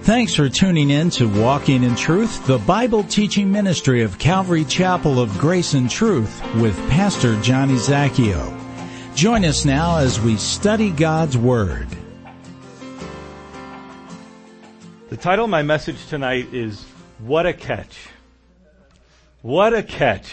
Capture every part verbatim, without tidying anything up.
Thanks for tuning in to Walking in Truth, the Bible teaching ministry of Calvary Chapel of Grace and Truth with Pastor Johnny Zacchio. Join us now as we study God's Word. The title of my message tonight is, What a Catch. What a catch.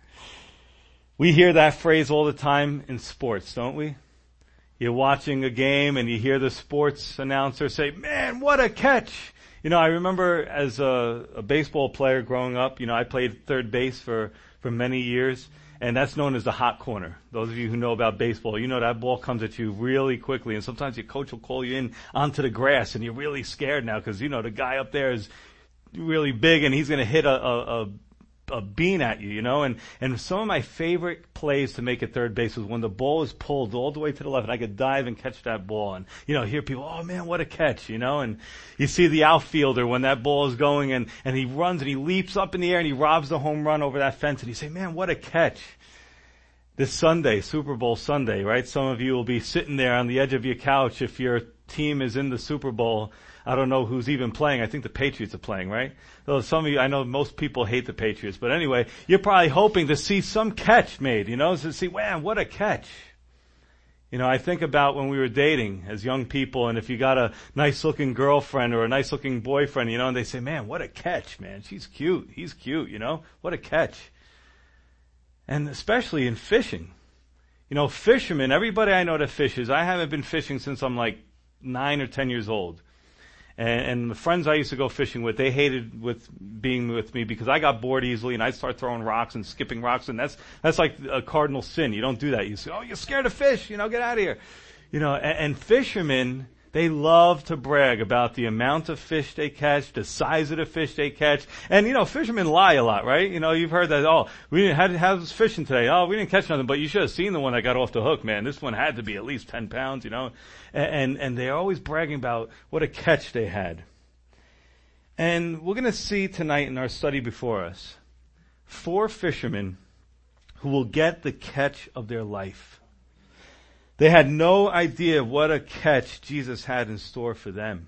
We hear that phrase all the time in sports, don't we? You're watching a game and you hear the sports announcer say, man, what a catch. You know, I remember as a, a baseball player growing up, you know, I played third base for, for many years, and that's known as the hot corner. Those of you who know about baseball, you know that ball comes at you really quickly, and sometimes your coach will call you in onto the grass, and you're really scared now because, you know, the guy up there is really big and he's going to hit a, a, a a bean at you, you know, and, and some of my favorite plays to make at third base was when the ball is pulled all the way to the left and I could dive and catch that ball and, you know, hear people, oh man, what a catch, you know, and you see the outfielder when that ball is going and, and he runs and he leaps up in the air and he robs the home run over that fence and you say, man, what a catch. This Sunday, Super Bowl Sunday, right? Some of you will be sitting there on the edge of your couch if your team is in the Super Bowl. I don't know who's even playing. I think the Patriots are playing, right? Though some of you, I know most people hate the Patriots, but anyway, you're probably hoping to see some catch made, you know, to see, man, what a catch. You know, I think about when we were dating as young people, and if you got a nice looking girlfriend or a nice looking boyfriend, you know, and they say, man, what a catch, man. She's cute. He's cute, you know, what a catch. And especially in fishing. You know, fishermen, everybody I know that fishes, I haven't been fishing since I'm like nine or ten years old. And, and the friends I used to go fishing with, they hated with being with me because I got bored easily and I'd start throwing rocks and skipping rocks, and that's that's like a cardinal sin. You don't do that. You say, oh, you're scared of fish, you know, get out of here. You know, and, and fishermen, they love to brag about the amount of fish they catch, the size of the fish they catch. And, you know, fishermen lie a lot, right? You know, you've heard that, oh, we didn't, how, how was fishing today? Oh, we didn't catch nothing, but you should have seen the one that got off the hook, man. This one had to be at least ten pounds, you know. And, and, and they're always bragging about what a catch they had. And we're going to see tonight in our study before us four fishermen who will get the catch of their life. They had no idea what a catch Jesus had in store for them.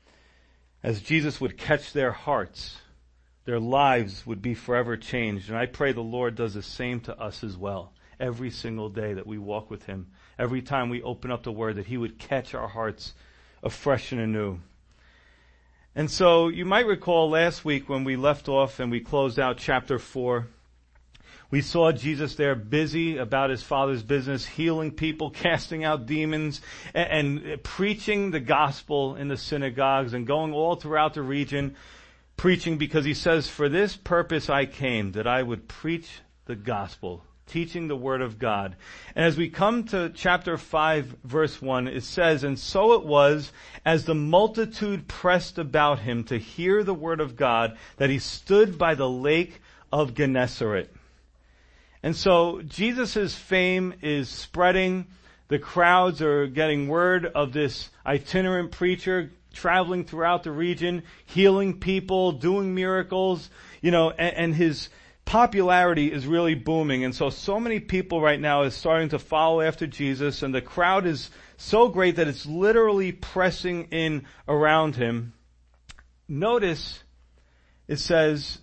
As Jesus would catch their hearts, their lives would be forever changed. And I pray the Lord does the same to us as well. Every single day that we walk with Him, every time we open up the Word, that He would catch our hearts afresh and anew. And so you might recall last week when we left off and we closed out chapter four, we saw Jesus there busy about His Father's business, healing people, casting out demons, and, and preaching the gospel in the synagogues and going all throughout the region, preaching because He says, for this purpose I came, that I would preach the gospel, teaching the word of God. And as we come to chapter five, verse one, it says, and so it was, as the multitude pressed about Him to hear the word of God, that He stood by the lake of Gennesaret. And so Jesus' fame is spreading. The crowds are getting word of this itinerant preacher traveling throughout the region, healing people, doing miracles, you know, and, and his popularity is really booming. And so, so many people right now is starting to follow after Jesus, and the crowd is so great that it's literally pressing in around Him. Notice it says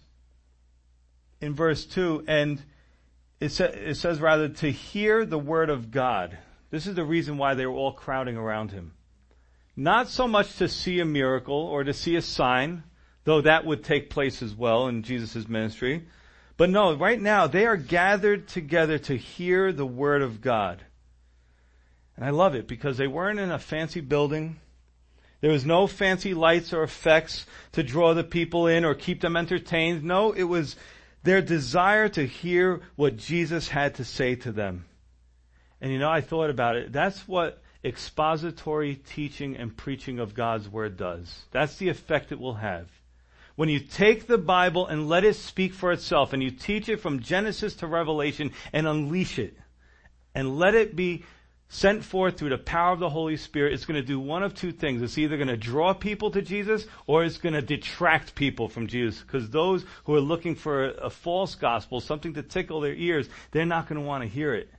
in verse two, and It, sa- it says rather to hear the word of God. This is the reason why they were all crowding around Him. Not so much to see a miracle or to see a sign, though that would take place as well in Jesus' ministry. But no, right now they are gathered together to hear the word of God. And I love it because they weren't in a fancy building. There was no fancy lights or effects to draw the people in or keep them entertained. No, it was their desire to hear what Jesus had to say to them. And you know, I thought about it. That's what expository teaching and preaching of God's Word does. That's the effect it will have. When you take the Bible and let it speak for itself, and you teach it from Genesis to Revelation and unleash it, and let it be sent forth through the power of the Holy Spirit, it's going to do one of two things. It's either going to draw people to Jesus or it's going to detract people from Jesus. Because those who are looking for a, a false gospel, something to tickle their ears, they're not going to want to hear it.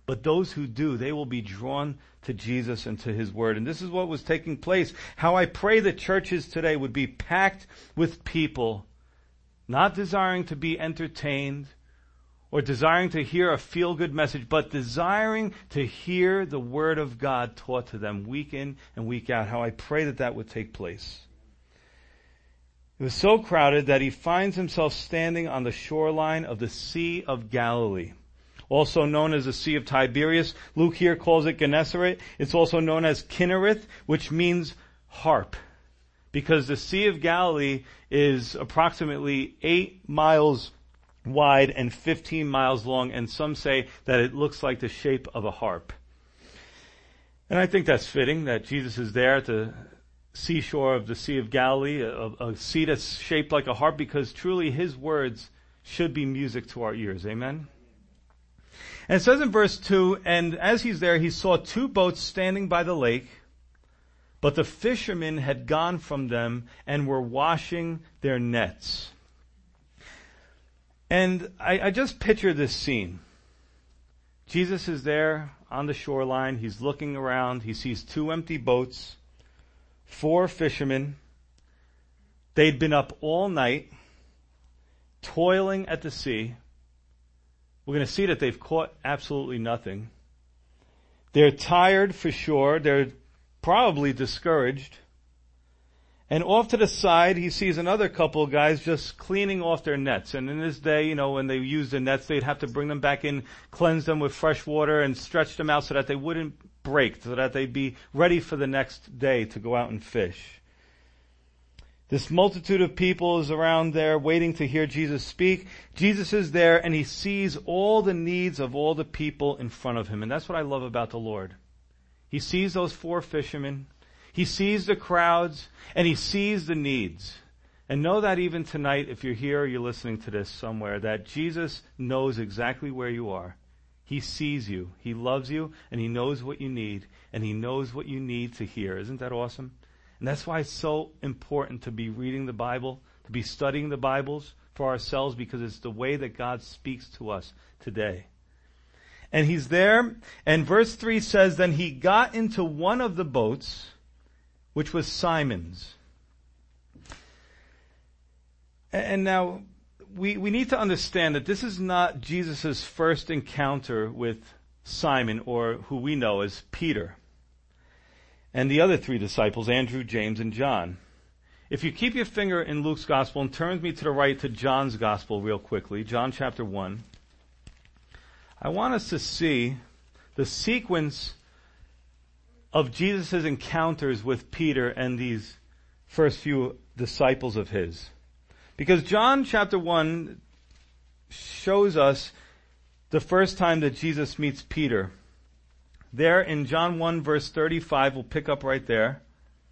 But those who do, they will be drawn to Jesus and to His Word. And this is what was taking place. How I pray that churches today would be packed with people not desiring to be entertained or desiring to hear a feel-good message, but desiring to hear the Word of God taught to them week in and week out. How I pray that that would take place. It was so crowded that he finds himself standing on the shoreline of the Sea of Galilee, also known as the Sea of Tiberias. Luke here calls it Gennesaret. It's also known as Kinnereth, which means harp, because the Sea of Galilee is approximately eight miles wide and fifteen miles long, and some say that it looks like the shape of a harp. And I think that's fitting, that Jesus is there at the seashore of the Sea of Galilee, a, a sea that's shaped like a harp, because truly His words should be music to our ears. Amen? And it says in verse two, and as he's there, he saw two boats standing by the lake, but the fishermen had gone from them and were washing their nets. And I, I just picture this scene. Jesus is there on the shoreline. He's looking around. He sees two empty boats, four fishermen. They'd been up all night, toiling at the sea. We're going to see that they've caught absolutely nothing. They're tired for sure. They're probably discouraged. And off to the side, he sees another couple of guys just cleaning off their nets. And in this day, you know, when they used the nets, they'd have to bring them back in, cleanse them with fresh water, and stretch them out so that they wouldn't break, so that they'd be ready for the next day to go out and fish. This multitude of people is around there waiting to hear Jesus speak. Jesus is there, and he sees all the needs of all the people in front of him. And that's what I love about the Lord. He sees those four fishermen. He sees the crowds, and he sees the needs. And know that even tonight, if you're here or you're listening to this somewhere, that Jesus knows exactly where you are. He sees you. He loves you, and he knows what you need, and he knows what you need to hear. Isn't that awesome? And that's why it's so important to be reading the Bible, to be studying the Bibles for ourselves, because it's the way that God speaks to us today. And he's there, and verse three says, then he got into one of the boats, which was Simon's. And now, we, we need to understand that this is not Jesus' first encounter with Simon, or who we know as Peter, and the other three disciples, Andrew, James, and John. If you keep your finger in Luke's gospel and turn me to the right to John's gospel real quickly, John chapter one, I want us to see the sequence of Jesus' encounters with Peter and these first few disciples of his. Because John chapter one shows us the first time that Jesus meets Peter. There in John one verse thirty-five, we'll pick up right there.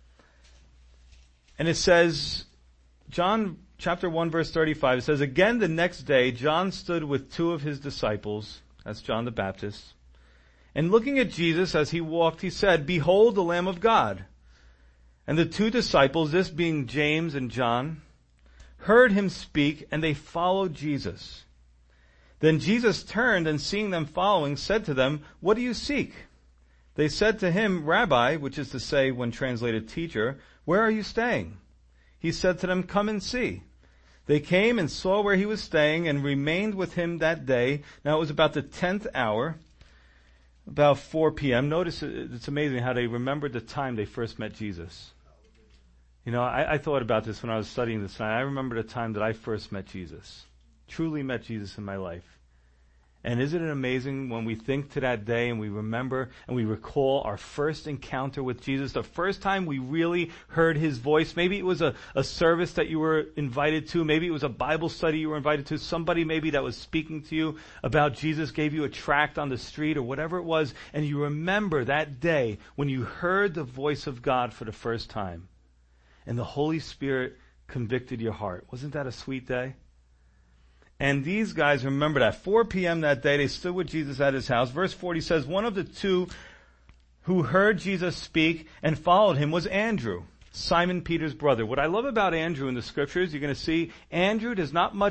And it says, John chapter one verse thirty-five, it says, again the next day John stood with two of his disciples, that's John the Baptist, and looking at Jesus as he walked, he said, behold the Lamb of God. And the two disciples, this being James and John, heard him speak, and they followed Jesus. Then Jesus turned, and seeing them following, said to them, what do you seek? They said to him, Rabbi, which is to say, when translated teacher, where are you staying? He said to them, come and see. They came and saw where he was staying, and remained with him that day. Now it was about the tenth hour, about four p.m. Notice it's amazing how they remembered the time they first met Jesus. You know, I, I thought about this when I was studying this tonight. I remember the time that I first met Jesus, truly met Jesus in my life. And isn't it amazing when we think to that day and we remember and we recall our first encounter with Jesus, the first time we really heard his voice? Maybe it was a, a service that you were invited to. Maybe it was a Bible study you were invited to. Somebody maybe that was speaking to you about Jesus gave you a tract on the street or whatever it was. And you remember that day when you heard the voice of God for the first time. And the Holy Spirit convicted your heart. Wasn't that a sweet day? And these guys, remember that, four p.m. that day, they stood with Jesus at his house. Verse forty says, one of the two who heard Jesus speak and followed him was Andrew, Simon Peter's brother. What I love about Andrew in the scriptures, you're going to see, Andrew does not much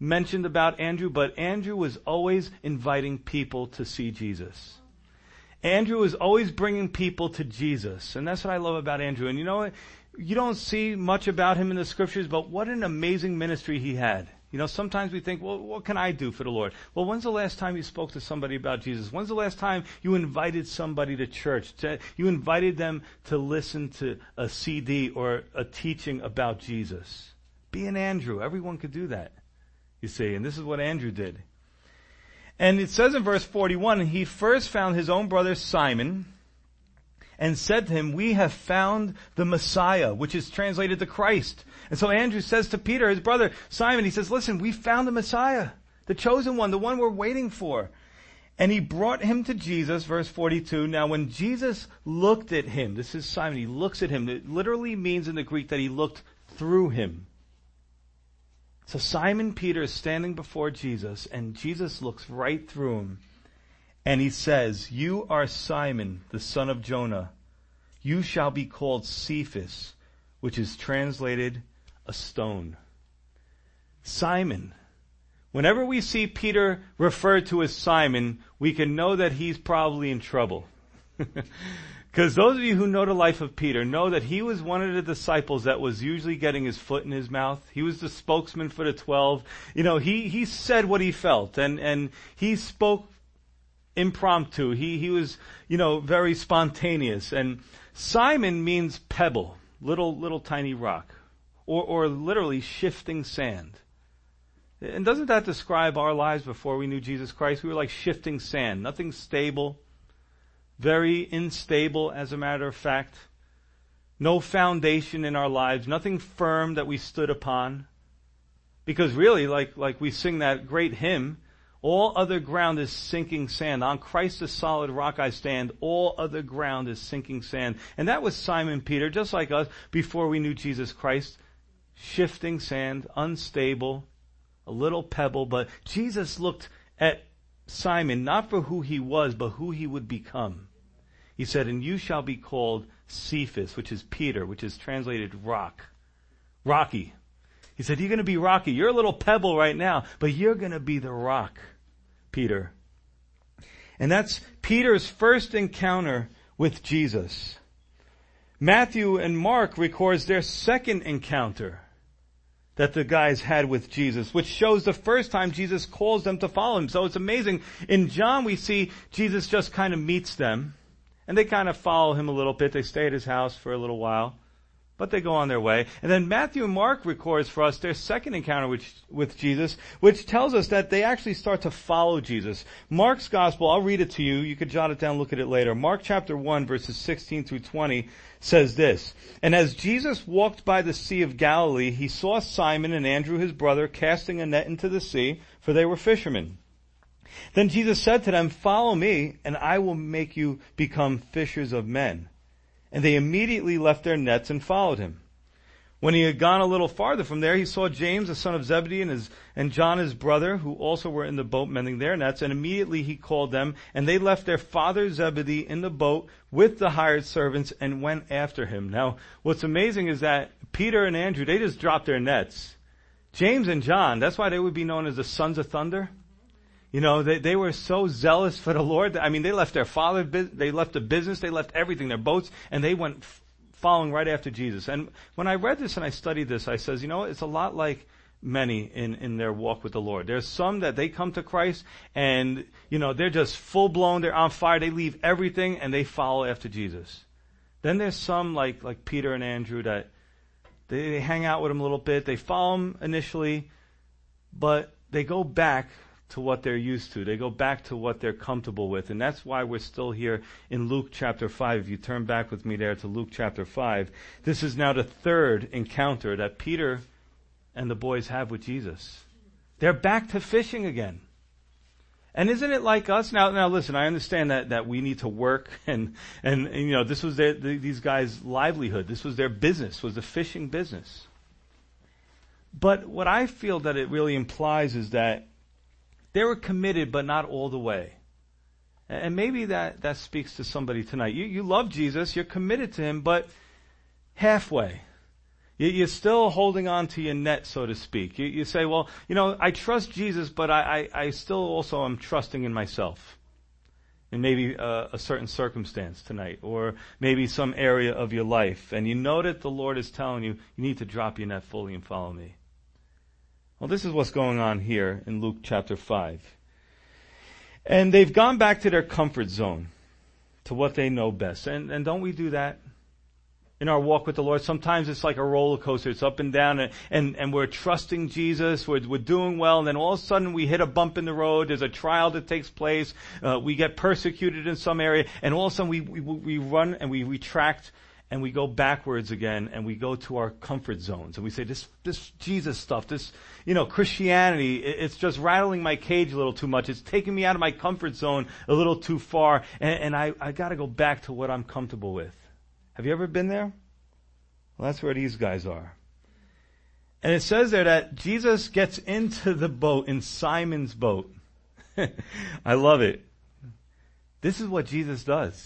mentioned about Andrew, but Andrew was always inviting people to see Jesus. Andrew was always bringing people to Jesus. And that's what I love about Andrew. And you know what? You don't see much about him in the scriptures, but what an amazing ministry he had. You know, sometimes we think, well, what can I do for the Lord? Well, when's the last time you spoke to somebody about Jesus? When's the last time you invited somebody to church? To, you invited them to listen to a C D or a teaching about Jesus? Be an Andrew. Everyone could do that, you see. And this is what Andrew did. And it says in verse forty-one, he first found his own brother Simon and said to him, we have found the Messiah, which is translated the Christ. And so Andrew says to Peter, his brother Simon, he says, listen, we found the Messiah, the chosen one, the one we're waiting for. And he brought him to Jesus, verse forty-two. Now when Jesus looked at him, this is Simon, he looks at him. It literally means in the Greek that he looked through him. So Simon Peter is standing before Jesus, and Jesus looks right through him. And he says, you are Simon, the son of Jonah. You shall be called Cephas, which is translated a stone. Simon. Whenever we see Peter referred to as Simon, we can know that he's probably in trouble. Because those of you who know the life of Peter know that he was one of the disciples that was usually getting his foot in his mouth. He was the spokesman for the twelve. You know, he, he said what he felt, and, and he spoke impromptu. He, he was, you know, very spontaneous. And Simon means pebble, little, little tiny rock, or, or literally shifting sand. And doesn't that describe our lives before we knew Jesus Christ? We were like shifting sand, nothing stable. Very unstable, as a matter of fact. No foundation in our lives. Nothing firm that we stood upon. Because really, like, like we sing that great hymn, all other ground is sinking sand. On Christ the solid rock I stand. All other ground is sinking sand. And that was Simon Peter, just like us, before we knew Jesus Christ. Shifting sand, unstable, a little pebble. But Jesus looked at Simon, not for who he was, but who he would become. He said, and you shall be called Cephas, which is Peter, which is translated rock. Rocky. He said, you're going to be rocky. You're a little pebble right now, but you're going to be the rock, Peter. And that's Peter's first encounter with Jesus. Matthew and Mark records their second encounter that the guys had with Jesus, which shows the first time Jesus calls them to follow him. So it's amazing. In John, we see Jesus just kind of meets them, and they kind of follow him a little bit. They stay at his house for a little while, but they go on their way. And then Matthew and Mark records for us their second encounter with, with Jesus, which tells us that they actually start to follow Jesus. Mark's gospel, I'll read it to you. You could jot it down, look at it later. Mark chapter one, verses sixteen through twenty says this, and as Jesus walked by the Sea of Galilee, he saw Simon and Andrew his brother casting a net into the sea, for they were fishermen. Then Jesus said to them, follow me, and I will make you become fishers of men. And they immediately left their nets and followed him. When he had gone a little farther from there, he saw James, the son of Zebedee, and, his, and John, his brother, who also were in the boat mending their nets. And immediately he called them, and they left their father Zebedee in the boat with the hired servants and went after him. Now, what's amazing is that Peter and Andrew, they just dropped their nets. James and John, that's why they would be known as the sons of thunder. You know, they, they were so zealous for the Lord. I mean, they left their father, they left the business, they left everything, their boats, and they went f- following right after Jesus. And when I read this and I studied this, I says, you know, it's a lot like many in, in their walk with the Lord. There's some that they come to Christ and, you know, they're just full blown, they're on fire, they leave everything and they follow after Jesus. Then there's some like, like Peter and Andrew that they, they hang out with him a little bit, they follow him initially, but they go back to what they're used to. They go back to what they're comfortable with. And that's why we're still here in Luke chapter five. If you turn back with me there to Luke chapter five, this is now the third encounter that Peter and the boys have with Jesus. They're back to fishing again. And isn't it like us? Now, now listen, I understand that, that we need to work and, and, and you know, this was their, the, these guys' livelihood. This was their business, was the fishing business. But what I feel that it really implies is that they were committed, but not all the way. And maybe that, that speaks to somebody tonight. You, you love Jesus, you're committed to him, but halfway. You're still holding on to your net, so to speak. You, you say, well, you know, I trust Jesus, but I, I, I still also am trusting in myself. In maybe a, a certain circumstance tonight, or maybe some area of your life. And you know that the Lord is telling you, you need to drop your net fully and follow me. Well, this is what's going on here in Luke chapter five. And they've gone back to their comfort zone, to what they know best. And, and don't we do that? In our walk with the Lord, sometimes it's like a roller coaster. It's up and down, and, and, and we're trusting Jesus. We're, we're doing well, and then all of a sudden we hit a bump in the road. There's a trial that takes place. Uh, we get persecuted in some area, and all of a sudden we, we, we run and we retract and we go backwards again, and we go to our comfort zones. And we say, this, this Jesus stuff, this, you know, Christianity, it, it's just rattling my cage a little too much. It's taking me out of my comfort zone a little too far, and, and I, I gotta go back to what I'm comfortable with. Have you ever been there? Well, that's where these guys are. And it says there that Jesus gets into the boat, in Simon's boat. I love it. This is what Jesus does.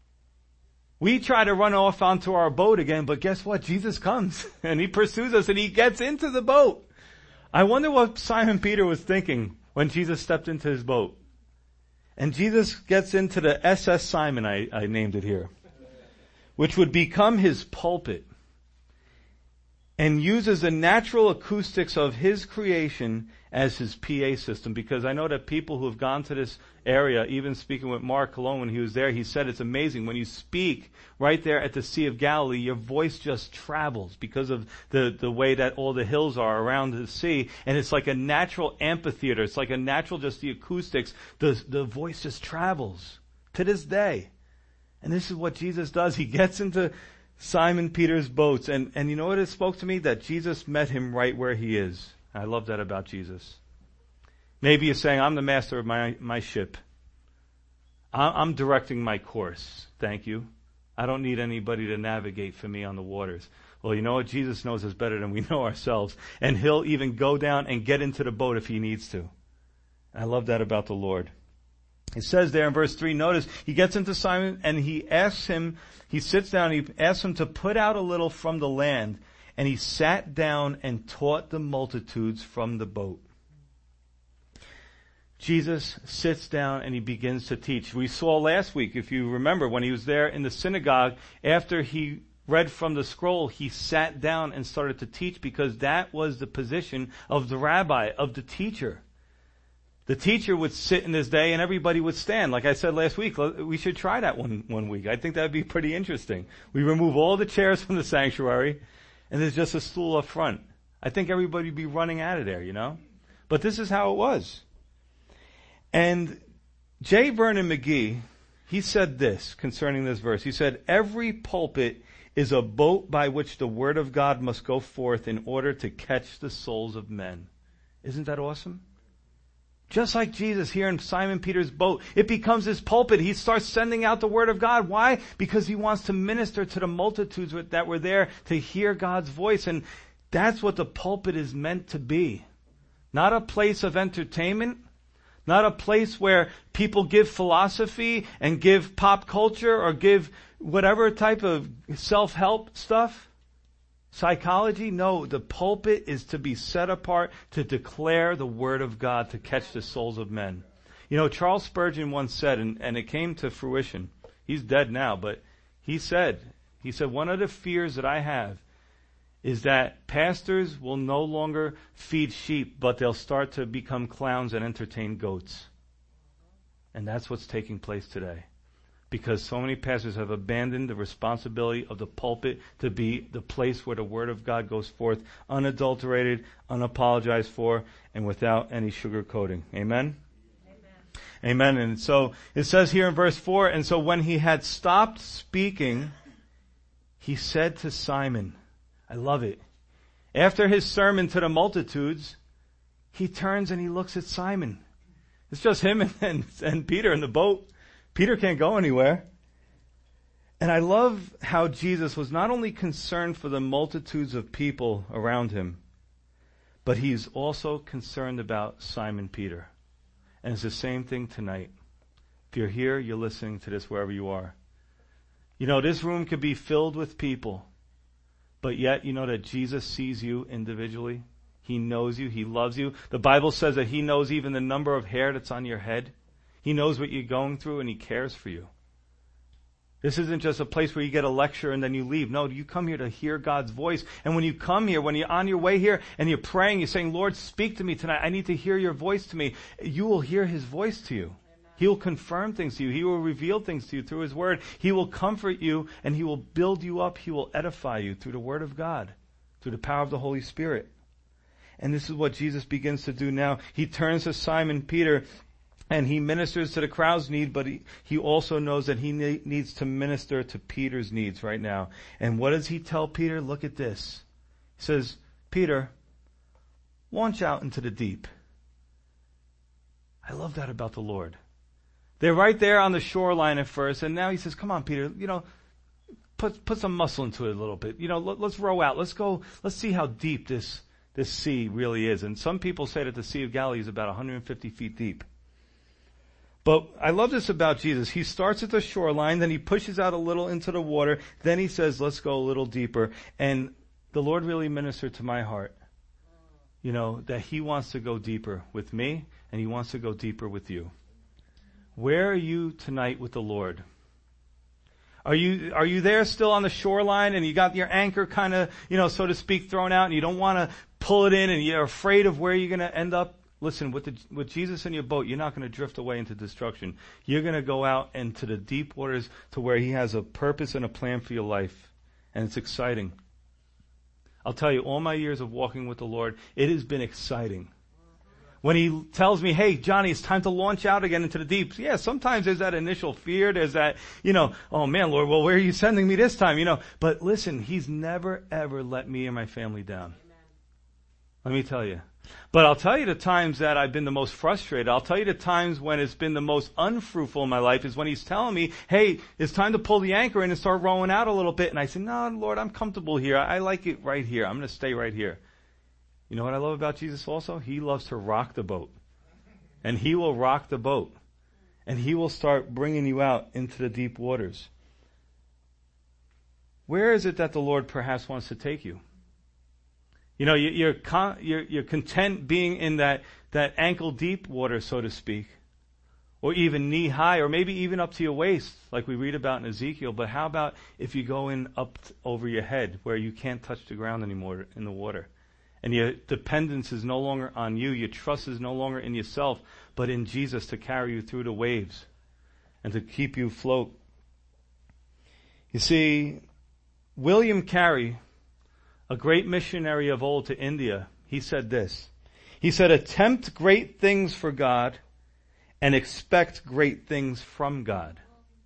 We try to run off onto our boat again, but guess what? Jesus comes and he pursues us and he gets into the boat. I wonder what Simon Peter was thinking when Jesus stepped into his boat. And Jesus gets into the S S Simon, I, I named it here, which would become his pulpit, and uses the natural acoustics of his creation as his P A system. Because I know that people who have gone to this area, even speaking with Mark Cologne when he was there, he said it's amazing. When you speak right there at the Sea of Galilee, your voice just travels because of the, the way that all the hills are around the sea. And it's like a natural amphitheater. It's like a natural, just the acoustics. The, the voice just travels to this day. And this is what Jesus does. He gets into Simon Peter's boats. And, and you know what it spoke to me? That Jesus met him right where he is. I love that about Jesus. Maybe you're saying, I'm the master of my, my ship. I'm directing my course. Thank you. I don't need anybody to navigate for me on the waters. Well, you know what? Jesus knows us better than we know ourselves. And he'll even go down and get into the boat if he needs to. I love that about the Lord. It says there in verse three, notice, he gets into Simon and he asks him, he sits down, he asks him to put out a little from the land, and he sat down and taught the multitudes from the boat. Jesus sits down and he begins to teach. We saw last week, if you remember, when he was there in the synagogue, after he read from the scroll, he sat down and started to teach, because that was the position of the rabbi, of the teacher. The teacher would sit in this day and everybody would stand. Like I said last week, we should try that one, one week. I think that would be pretty interesting. We remove all the chairs from the sanctuary and there's just a stool up front. I think everybody would be running out of there, you know? But this is how it was. And J. Vernon McGee, he said this concerning this verse. He said, every pulpit is a boat by which the word of God must go forth in order to catch the souls of men. Isn't that awesome? Just like Jesus here in Simon Peter's boat, it becomes his pulpit. He starts sending out the word of God. Why? Because he wants to minister to the multitudes that were there to hear God's voice. And that's what the pulpit is meant to be. Not a place of entertainment. Not a place where people give philosophy and give pop culture or give whatever type of self-help stuff. Psychology? No, the pulpit is to be set apart to declare the word of God to catch the souls of men. You know, Charles Spurgeon once said, and, and it came to fruition. He's dead now, but he said, he said, one of the fears that I have is that pastors will no longer feed sheep, but they'll start to become clowns and entertain goats. And that's what's taking place today. Because so many pastors have abandoned the responsibility of the pulpit to be the place where the word of God goes forth, unadulterated, unapologized for, and without any sugarcoating. Amen? Amen. Amen. And so it says here in verse four, and so when he had stopped speaking, he said to Simon, I love it. After his sermon to the multitudes, he turns and he looks at Simon. It's just him and, and, and Peter in the boat. Peter can't go anywhere. And I love how Jesus was not only concerned for the multitudes of people around him, but he's also concerned about Simon Peter. And it's the same thing tonight. If you're here, you're listening to this wherever you are. You know, this room could be filled with people, but yet you know that Jesus sees you individually. He knows you. He loves you. The Bible says that He knows even the number of hair that's on your head. He knows what you're going through, and He cares for you. This isn't just a place where you get a lecture and then you leave. No, you come here to hear God's voice. And when you come here, when you're on your way here and you're praying, you're saying, Lord, speak to me tonight. I need to hear your voice to me. You will hear His voice to you. He will confirm things to you. He will reveal things to you through His Word. He will comfort you and He will build you up. He will edify you through the Word of God, through the power of the Holy Spirit. And this is what Jesus begins to do now. He turns to Simon Peter and He ministers to the crowd's need, but he, he also knows that he ne- needs to minister to Peter's needs right now. And what does He tell Peter? Look at this. He says, Peter, launch out into the deep. I love that about the Lord. They're right there on the shoreline at first, and now He says, come on, Peter, you know, put put some muscle into it a little bit. You know, let, let's row out. Let's go, let's see how deep this, this sea really is. And some people say that the Sea of Galilee is about one hundred fifty feet deep. But I love this about Jesus. He starts at the shoreline, then He pushes out a little into the water, then He says, let's go a little deeper. And the Lord really ministered to my heart, you know, that He wants to go deeper with me, and He wants to go deeper with you. Where are you tonight with the Lord? Are you, are you there still on the shoreline and you got your anchor kind of, you know, so to speak, thrown out and you don't want to pull it in and you're afraid of where you're going to end up? Listen, with the, with Jesus in your boat, you're not going to drift away into destruction. You're going to go out into the deep waters to where He has a purpose and a plan for your life. And it's exciting. I'll tell you, all my years of walking with the Lord, it has been exciting. When He tells me, hey, Johnny, it's time to launch out again into the deep. Yeah, sometimes there's that initial fear. There's that, you know, oh man, Lord, well, where are you sending me this time? You know, but listen, He's never, ever let me and my family down. Let me tell you. But I'll tell you the times that I've been the most frustrated. I'll tell you the times when it's been the most unfruitful in my life is when He's telling me, hey, it's time to pull the anchor in and start rowing out a little bit. And I say, no, Lord, I'm comfortable here. I like it right here. I'm going to stay right here. You know what I love about Jesus also? He loves to rock the boat. And He will rock the boat. And He will start bringing you out into the deep waters. Where is it that the Lord perhaps wants to take you? You know, you're, con- you're, you're content being in that, that ankle deep water, so to speak. Or even knee high, or maybe even up to your waist, like we read about in Ezekiel. But how about if you go in up t- over your head, where you can't touch the ground anymore in the water? And your dependence is no longer on you. Your trust is no longer in yourself, but in Jesus to carry you through the waves and to keep you afloat. You see, William Carey, a great missionary of old to India, he said this. He said, attempt great things for God and expect great things from God.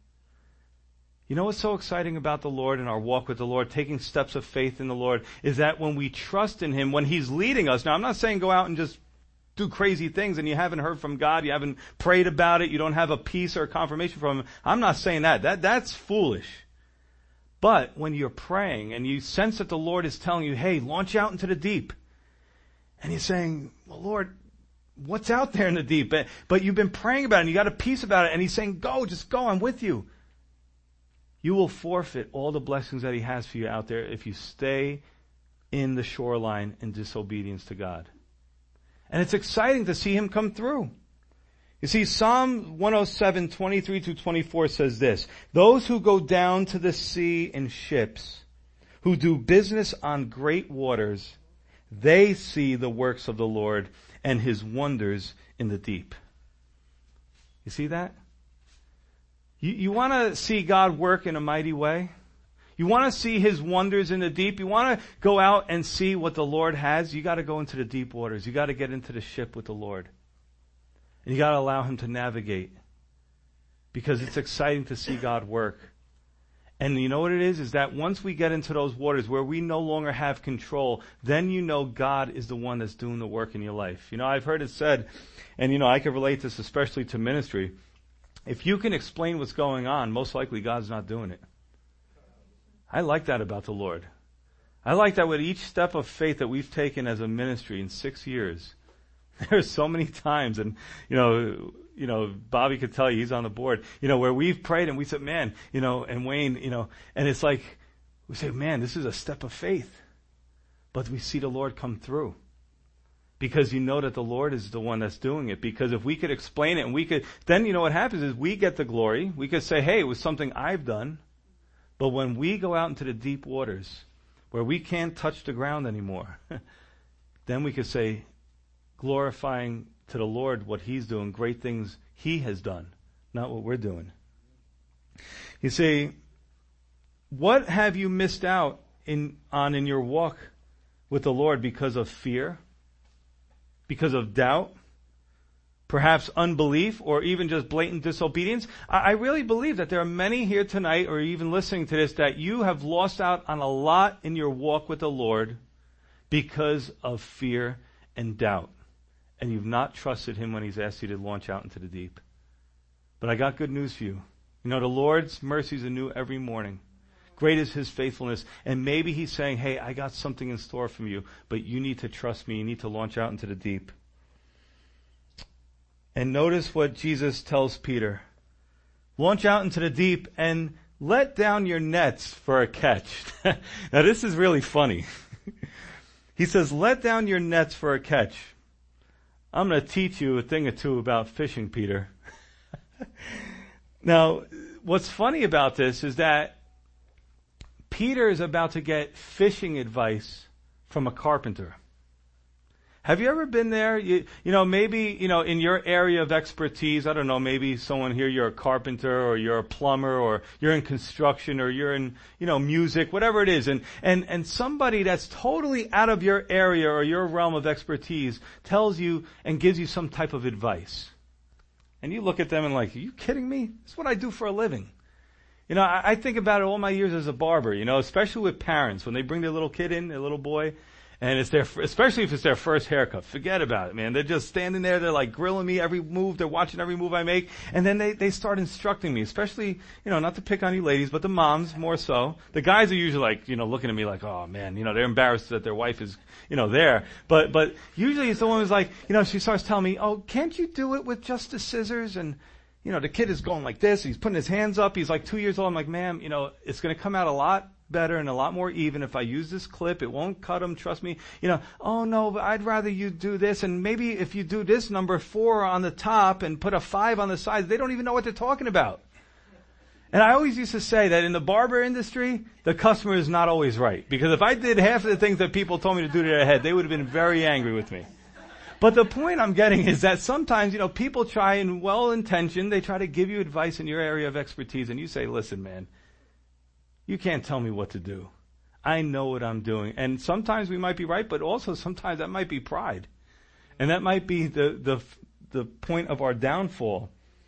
You know what's so exciting about the Lord and our walk with the Lord, taking steps of faith in the Lord, is that when we trust in Him, when He's leading us. Now, I'm not saying go out and just do crazy things and you haven't heard from God, you haven't prayed about it, you don't have a peace or a confirmation from Him. I'm not saying that. That that's foolish. But when you're praying and you sense that the Lord is telling you, hey, launch out into the deep. And you're saying, well, Lord, what's out there in the deep? But, but you've been praying about it and you got a peace about it. And He's saying, go, just go, I'm with you. You will forfeit all the blessings that He has for you out there if you stay in the shoreline in disobedience to God. And it's exciting to see Him come through. You see, Psalm one oh seven, twenty-three to twenty-four says this, those who go down to the sea in ships, who do business on great waters, they see the works of the Lord and His wonders in the deep. You see that? You, you want to see God work in a mighty way? You want to see His wonders in the deep? You want to go out and see what the Lord has? You got to go into the deep waters. You got to get into the ship with the Lord. And you got to allow Him to navigate. Because it's exciting to see God work. And you know what it is? Is that once we get into those waters where we no longer have control, then you know God is the one that's doing the work in your life. You know, I've heard it said, and you know, I can relate this especially to ministry. If you can explain what's going on, most likely God's not doing it. I like that about the Lord. I like that with each step of faith that we've taken as a ministry in six years. There's so many times, and you know, you know, Bobby could tell you, he's on the board, you know, where we've prayed and we said, man, you know, and Wayne, you know, and it's like, We say, man, this is a step of faith. But we see the Lord come through. Because you know that the Lord is the one that's doing it. Because if we could explain it and we could, then you know what happens is we get the glory. We could say, hey, it was something I've done. But when we go out into the deep waters, where we can't touch the ground anymore, then we could say, glorifying to the Lord what He's doing, great things He has done, not what we're doing. You see, what have you missed out in on in your walk with the Lord because of fear? Because of doubt, perhaps unbelief, or even just blatant disobedience? I, I really believe that there are many here tonight, or even listening to this, that you have lost out on a lot in your walk with the Lord because of fear and doubt. And you've not trusted Him when He's asked you to launch out into the deep. But I got good news for you. You know, the Lord's mercies are new every morning. Great is His faithfulness. And maybe He's saying, hey, I got something in store from you, but you need to trust me. You need to launch out into the deep. And notice what Jesus tells Peter. Launch out into the deep and let down your nets for a catch. Now this is really funny. He says, let down your nets for a catch. I'm going to teach you a thing or two about fishing, Peter. Now, what's funny about this is that Peter is about to get fishing advice from a carpenter. Have you ever been there? You, you know, maybe, you know, in your area of expertise, I don't know, maybe someone here, you're a carpenter or you're a plumber or you're in construction or you're in, you know, music, whatever it is. And, and, and somebody that's totally out of your area or your realm of expertise tells you and gives you some type of advice. And you look at them and like, are you kidding me? This is what I do for a living. You know, I, I think about it all my years as a barber, you know, especially with parents when they bring their little kid in, their little boy. And it's their, especially if it's their first haircut. Forget about it, man. They're just standing there. They're like grilling me every move. They're watching every move I make. And then they, they start instructing me, especially, you know, not to pick on you ladies, but the moms more so. The guys are usually like, you know, looking at me like, oh man, you know, they're embarrassed that their wife is, you know, there. But, but usually it's the one who's like, you know, she starts telling me, oh, can't you do it with just the scissors? And, you know, the kid is going like this. He's putting his hands up. He's like two years old. I'm like, ma'am, you know, it's going to come out a lot better and a lot more even if I use this clip. It won't cut them, trust me. You know, oh no, but I'd rather you do this. And maybe if you do this number four on the top and put a five on the sides, they don't even know what they're talking about. And I always used to say that in the barber industry, the customer is not always right. Because if I did half of the things that people told me to do to their head, they would have been very angry with me. But the point I'm getting is that sometimes, you know, people try in well-intentioned, they try to give you advice in your area of expertise, and you say, listen, man, you can't tell me what to do. I know what I'm doing. And sometimes we might be right, but also sometimes that might be pride. And that might be the, the, the point of our downfall.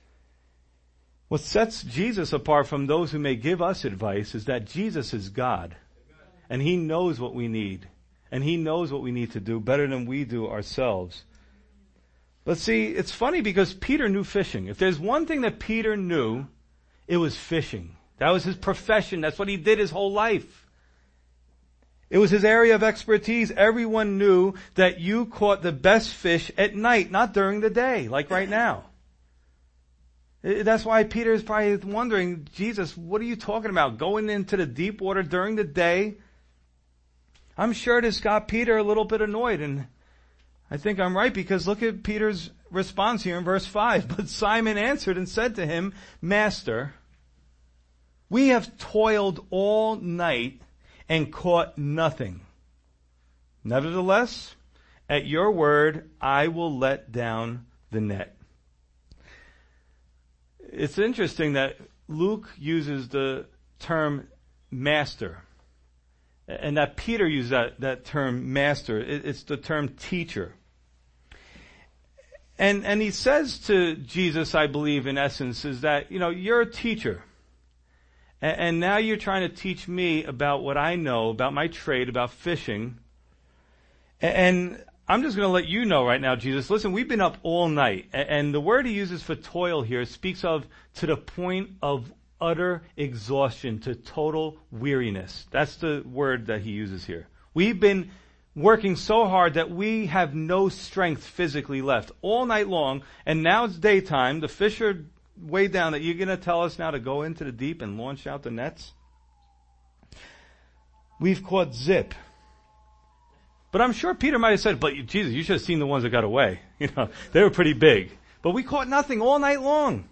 What sets Jesus apart from those who may give us advice is that Jesus is God. And He knows what we need. And He knows what we need to do better than we do ourselves. But see, it's funny because Peter knew fishing. If there's one thing that Peter knew, it was fishing. That was his profession. That's what he did his whole life. It was his area of expertise. Everyone knew that you caught the best fish at night, not during the day, like right now. That's why Peter is probably wondering, Jesus, what are you talking about? Going into the deep water during the day? I'm sure this got Peter a little bit annoyed, and I think I'm right because look at Peter's response here in verse five. But Simon answered and said to him, Master, we have toiled all night and caught nothing. Nevertheless, at your word, I will let down the net. It's interesting that Luke uses the term master, and that Peter used that, that term master. It, it's the term teacher. And, and he says to Jesus, I believe in essence, is that, you know, you're a teacher. And now you're trying to teach me about what I know, about my trade, about fishing. And I'm just going to let you know right now, Jesus, listen, we've been up all night. And the word he uses for toil here speaks of to the point of utter exhaustion, to total weariness. That's the word that he uses here. We've been working so hard that we have no strength physically left all night long. And now it's daytime. The fish are way down, that you're going to tell us now to go into the deep and launch out the nets? we've caught zip. But I'm sure Peter might have said, but Jesus, you should have seen the ones that got away. You know, they were pretty big. But we caught nothing all night long.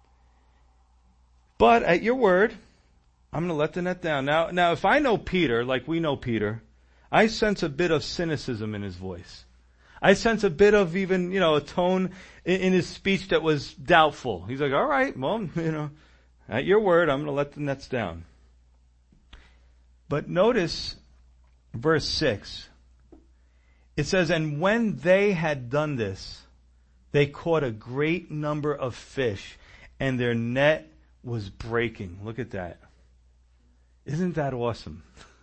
But at your word, I'm going to let the net down. Now, now, if I know Peter, like we know Peter, I sense a bit of cynicism in his voice. I sense a bit of even, you know, a tone in, in his speech that was doubtful. He's like, all right, well, you know, at your word, I'm going to let the nets down. But notice verse six. It says, and when they had done this, they caught a great number of fish, and their net was breaking. Look at that. Isn't that awesome?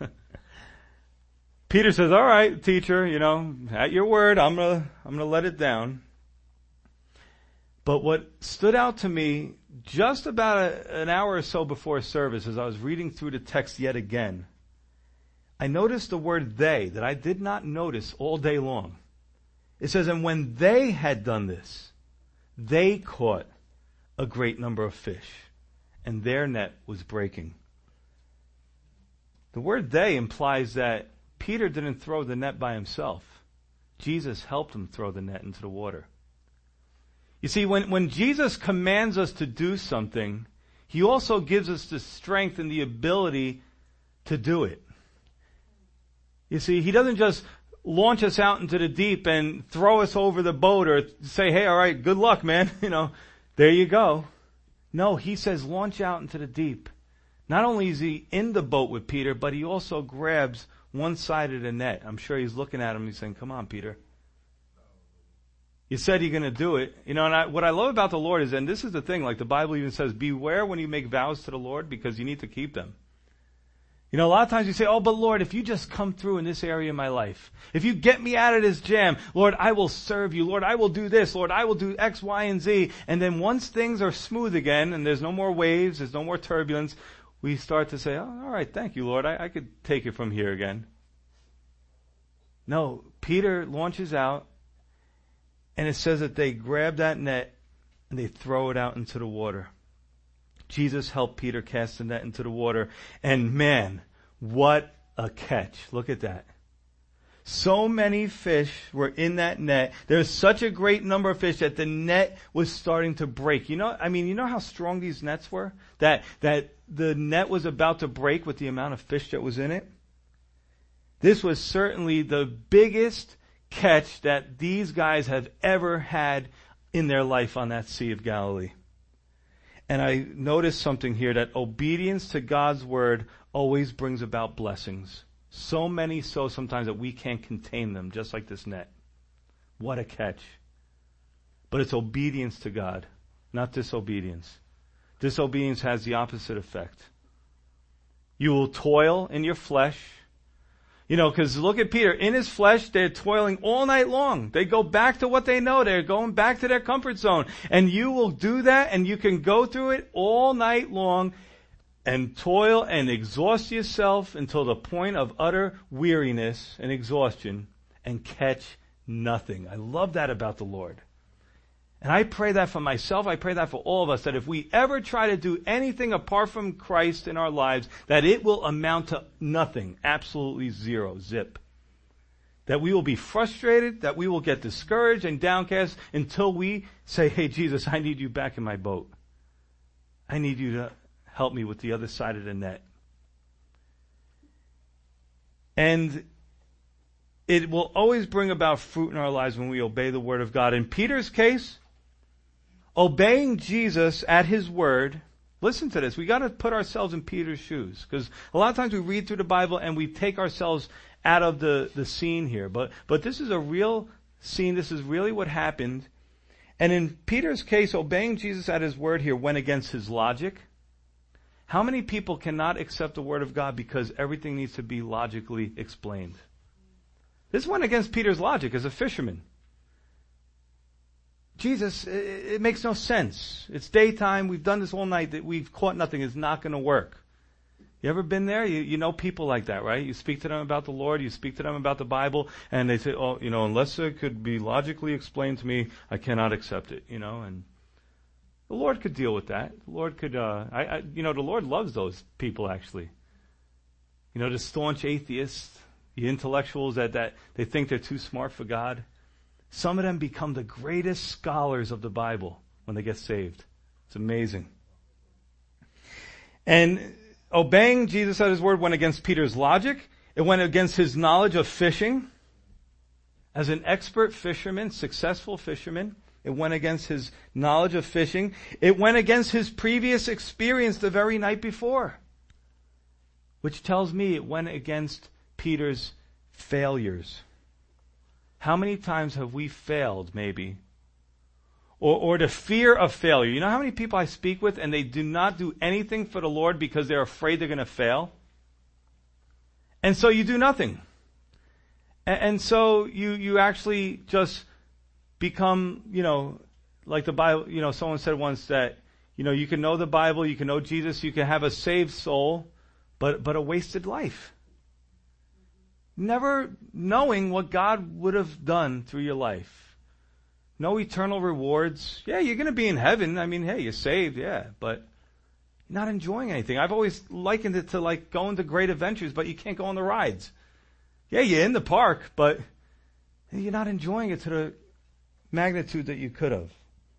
Peter says, all right, teacher, you know, at your word, I'm gonna, I'm gonna let it down. But what stood out to me just about a, an hour or so before service, as I was reading through the text yet again, I noticed the word they that I did not notice all day long. It says, and when they had done this, they caught a great number of fish, and their net was breaking. The word they implies that Peter didn't throw the net by himself. Jesus helped him throw the net into the water. You see, when, when Jesus commands us to do something, he also gives us the strength and the ability to do it. You see, he doesn't just launch us out into the deep and throw us over the boat or say, hey, all right, good luck, man. You know, there you go. No, he says launch out into the deep. Not only is he in the boat with Peter, but he also grabs one side of the net. I'm sure he's looking at him. He's saying, come on, Peter. You said you're going to do it. You know, and I, what I love about the Lord is, and this is the thing, like the Bible even says, beware when you make vows to the Lord because you need to keep them. You know, a lot of times you say, oh, but Lord, if you just come through in this area of my life, if you get me out of this jam, Lord, I will serve you. Lord, I will do this. Lord, I will do X, Y, and Z. And then once things are smooth again and there's no more waves, there's no more turbulence, we start to say, oh, all right, thank you, Lord. I, I could take it from here again. No, Peter launches out, and it says that they grab that net and they throw it out into the water. Jesus helped Peter cast the net into the water. And man, what a catch. Look at that. So many fish were in that net. There's such a great number of fish that the net was starting to break. You know, I mean, you know how strong these nets were? That, that the net was about to break with the amount of fish that was in it? This was certainly the biggest catch that these guys have ever had in their life on that Sea of Galilee. And I noticed something here, that obedience to God's word always brings about blessings. So many so sometimes that we can't contain them, just like this net. What a catch. But it's obedience to God, not disobedience. Disobedience has the opposite effect. You will toil in your flesh. You know, because look at Peter. In his flesh, they're toiling all night long. They go back to what they know. They're going back to their comfort zone. And you will do that, and you can go through it all night long and toil and exhaust yourself until the point of utter weariness and exhaustion and catch nothing. I love that about the Lord. And I pray that for myself. I pray that for all of us, that if we ever try to do anything apart from Christ in our lives, that it will amount to nothing. Absolutely zero. Zip. That we will be frustrated, that we will get discouraged and downcast until we say, hey, Jesus, I need you back in my boat. I need you to help me with the other side of the net. And it will always bring about fruit in our lives when we obey the word of God. In Peter's case, obeying Jesus at his word, listen to this, we got to put ourselves in Peter's shoes, because a lot of times we read through the Bible and we take ourselves out of the, the scene here. But, but this is a real scene. This is really what happened. And in Peter's case, obeying Jesus at his word here went against his logic. How many people cannot accept the word of God because everything needs to be logically explained? This went against Peter's logic as a fisherman. Jesus, it, it makes no sense. It's daytime. We've done this all night. That we've caught nothing. It's not going to work. You ever been there? You, you know people like that, right? You speak to them about the Lord. You speak to them about the Bible. And they say, oh, you know, unless it could be logically explained to me, I cannot accept it, you know. And the Lord could deal with that. The Lord could, uh, I, I, you know, the Lord loves those people, actually. You know, the staunch atheists, the intellectuals that, that they think they're too smart for God. Some of them become the greatest scholars of the Bible when they get saved. It's amazing. And obeying Jesus at his word went against Peter's logic. It went against his knowledge of fishing. As an expert fisherman, successful fisherman, it went against his knowledge of fishing. It went against his previous experience the very night before. Which tells me it went against Peter's failures. How many times have we failed, maybe? Or, or the fear of failure. You know how many people I speak with and they do not do anything for the Lord because they're afraid they're going to fail? And so you do nothing. And, and so you, you actually just become, you know, like the Bible, you know, someone said once that, you know, you can know the Bible, you can know Jesus, you can have a saved soul, but, but a wasted life. Never knowing what God would have done through your life. No eternal rewards. Yeah, you're going to be in heaven. I mean, hey, you're saved, yeah, but you're not enjoying anything. I've always likened it to like going to great adventures, but you can't go on the rides. Yeah, you're in the park, but you're not enjoying it to the magnitude that you could have.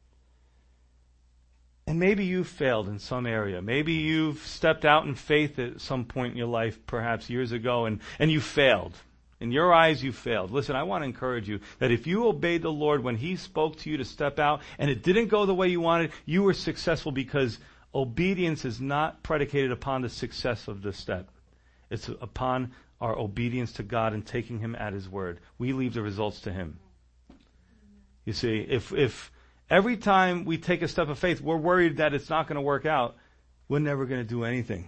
And maybe you failed in some area. Maybe you've stepped out in faith at some point in your life, perhaps years ago, and, and you failed. In your eyes, you failed. Listen, I want to encourage you that if you obeyed the Lord when He spoke to you to step out and it didn't go the way you wanted, you were successful because obedience is not predicated upon the success of the step. It's upon our obedience to God and taking Him at His word. We leave the results to Him. You see, if if every time we take a step of faith, we're worried that it's not going to work out, we're never going to do anything.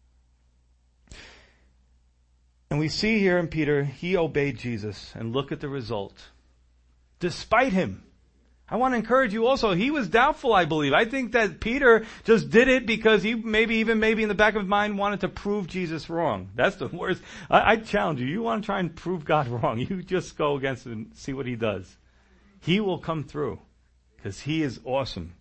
And we see here in Peter, he obeyed Jesus, and look at the result. Despite him. I want to encourage you also, he was doubtful, I believe. I think that Peter just did it because he maybe even maybe in the back of his mind wanted to prove Jesus wrong. That's the worst. I, I challenge you. You want to try and prove God wrong, you just go against it and see what he does. He will come through because he is awesome.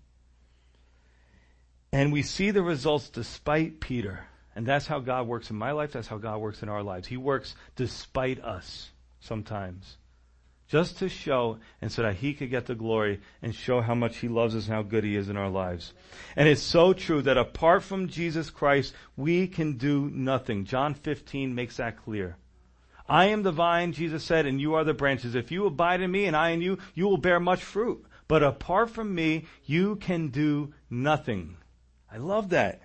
And we see the results despite Peter. And that's how God works in my life. That's how God works in our lives. He works despite us sometimes. Just to show and so that He could get the glory and show how much He loves us and how good He is in our lives. And it's so true that apart from Jesus Christ, we can do nothing. John fifteen makes that clear. I am the vine, Jesus said, and you are the branches. If you abide in me and I in you, you will bear much fruit. But apart from me, you can do nothing. I love that.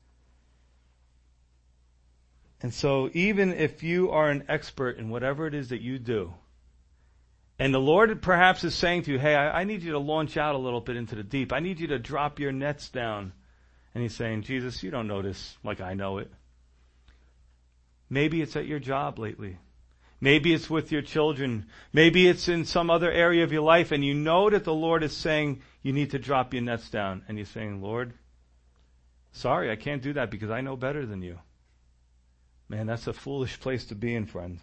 And so even if you are an expert in whatever it is that you do, and the Lord perhaps is saying to you, hey, I, I need you to launch out a little bit into the deep. I need you to drop your nets down. And He's saying, Jesus, you don't know this like I know it. Maybe it's at your job lately. Maybe it's with your children. Maybe it's in some other area of your life, and you know that the Lord is saying you need to drop your nets down. And you're saying, Lord, sorry, I can't do that because I know better than you. Man, that's a foolish place to be in, friend.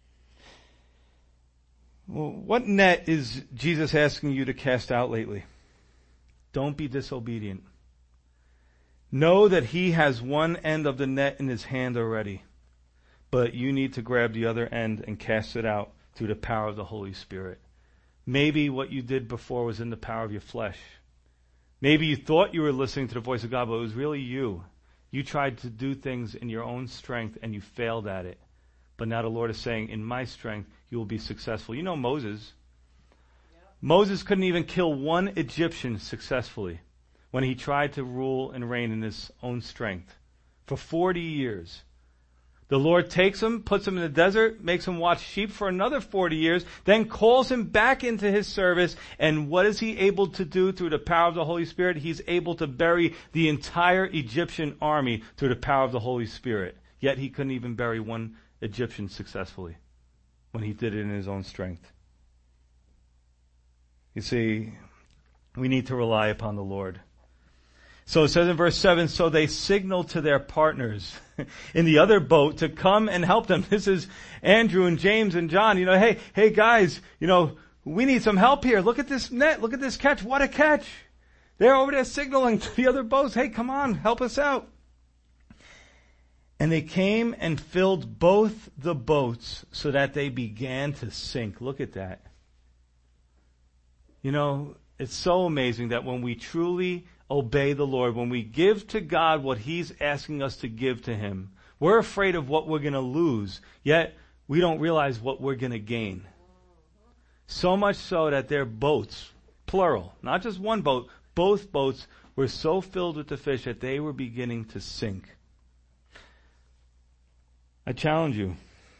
Well, what net is Jesus asking you to cast out lately? Don't be disobedient. Know that He has one end of the net in His hand already, but you need to grab the other end and cast it out through the power of the Holy Spirit. Maybe what you did before was in the power of your flesh. Maybe you thought you were listening to the voice of God, but it was really you. You tried to do things in your own strength and you failed at it. But now the Lord is saying, in my strength, you will be successful. You know Moses. Yep. Moses couldn't even kill one Egyptian successfully when he tried to rule and reign in his own strength. For forty years. The Lord takes him, puts him in the desert, makes him watch sheep for another forty years, then calls him back into His service. And what is he able to do through the power of the Holy Spirit? He's able to bury the entire Egyptian army through the power of the Holy Spirit. Yet he couldn't even bury one Egyptian successfully when he did it in his own strength. You see, we need to rely upon the Lord. So it says in verse seven, so they signaled to their partners in the other boat to come and help them. This is Andrew and James and John. You know, hey, hey guys, you know, we need some help here. Look at this net. Look at this catch. What a catch. They're over there signaling to the other boats. Hey, come on, help us out. And they came and filled both the boats so that they began to sink. Look at that. You know, it's so amazing that when we truly obey the Lord, when we give to God what He's asking us to give to Him, we're afraid of what we're going to lose, yet we don't realize what we're going to gain. So much so that their boats, plural, not just one boat, both boats were so filled with the fish that they were beginning to sink. I challenge you.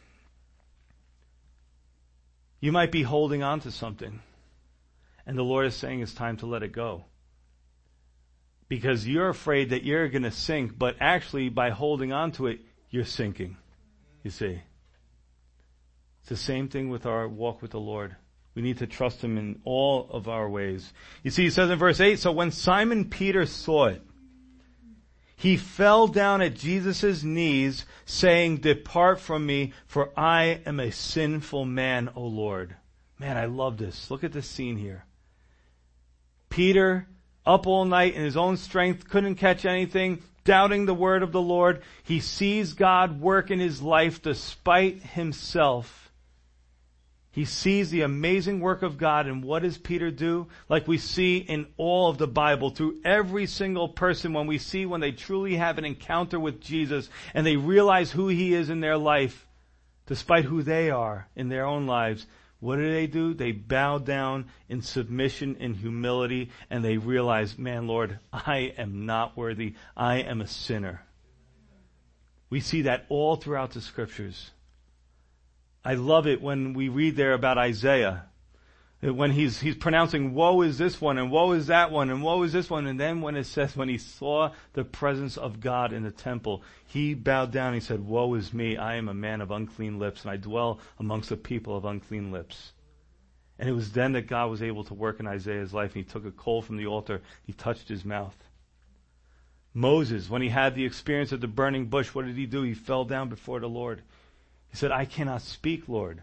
You might be holding on to something, and the Lord is saying it's time to let it go. Because you're afraid that you're going to sink, but actually by holding on to it, you're sinking. You see. It's the same thing with our walk with the Lord. We need to trust Him in all of our ways. You see, He says in verse eight, so when Simon Peter saw it, he fell down at Jesus' knees, saying, depart from me, for I am a sinful man, O Lord. Man, I love this. Look at this scene here. Peter, up all night in his own strength, couldn't catch anything, doubting the word of the Lord. He sees God work in his life despite himself. He sees the amazing work of God, and what does Peter do? Like we see in all of the Bible, through every single person, when we see when they truly have an encounter with Jesus and they realize who He is in their life, despite who they are in their own lives, what do they do? They bow down in submission and humility, and they realize, man, Lord, I am not worthy. I am a sinner. We see that all throughout the Scriptures. I love it when we read there about Isaiah, when he's he's pronouncing, woe is this one, and woe is that one, and woe is this one. And then when it says, when he saw the presence of God in the temple, he bowed down and he said, woe is me, I am a man of unclean lips, and I dwell amongst the people of unclean lips. And it was then that God was able to work in Isaiah's life, and He took a coal from the altar, He touched his mouth. Moses, when he had the experience of the burning bush, what did he do? He fell down before the Lord. He said, I cannot speak, Lord.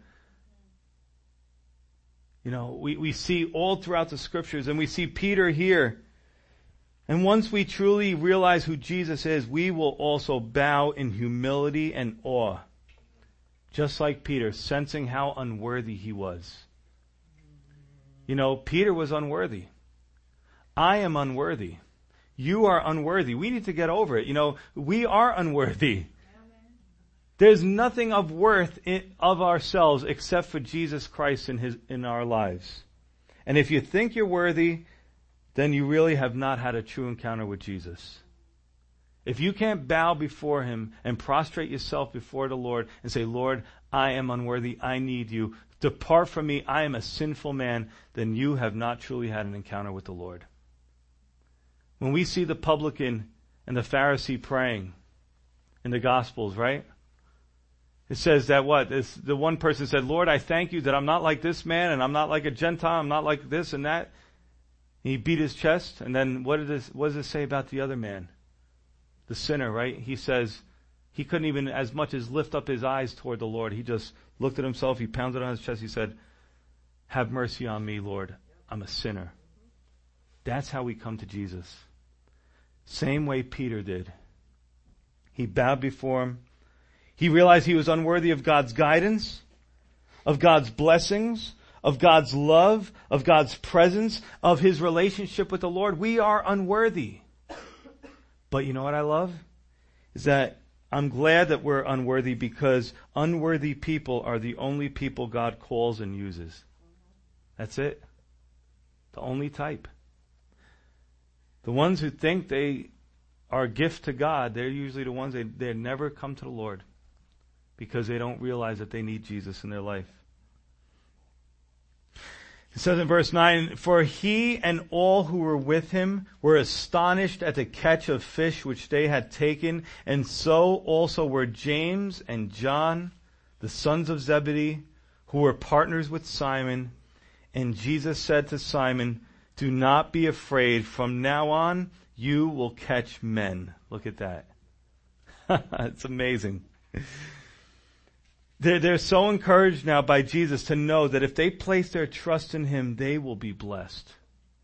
You know, we, we see all throughout the Scriptures, and we see Peter here. And once we truly realize who Jesus is, we will also bow in humility and awe. Just like Peter, sensing how unworthy he was. You know, Peter was unworthy. I am unworthy. You are unworthy. We need to get over it. You know, we are unworthy. There's nothing of worth in, of ourselves except for Jesus Christ in his in our lives. And if you think you're worthy, then you really have not had a true encounter with Jesus. If you can't bow before Him and prostrate yourself before the Lord and say, Lord, I am unworthy, I need You, depart from me, I am a sinful man, then you have not truly had an encounter with the Lord. When we see the publican and the Pharisee praying in the Gospels, right? It says that what? It's, the one person said, Lord, I thank You that I'm not like this man, and I'm not like a Gentile, I'm not like this and that. And he beat his chest, and then what, did this, what does it say about the other man? The sinner, right? He says he couldn't even as much as lift up his eyes toward the Lord. He just looked at himself, he pounded on his chest, he said, have mercy on me, Lord. I'm a sinner. That's how we come to Jesus. Same way Peter did. He bowed before Him. He realized he was unworthy of God's guidance, of God's blessings, of God's love, of God's presence, of His relationship with the Lord. We are unworthy. But you know what I love? Is that I'm glad that we're unworthy, because unworthy people are the only people God calls and uses. That's it. The only type. The ones who think they are a gift to God, they're usually the ones that they never come to the Lord, because they don't realize that they need Jesus in their life. It says in verse nine, for he and all who were with him were astonished at the catch of fish which they had taken, and so also were James and John, the sons of Zebedee, who were partners with Simon. And Jesus said to Simon, do not be afraid. From now on, you will catch men. Look at that. It's amazing. They're, they're so encouraged now by Jesus to know that if they place their trust in Him, they will be blessed.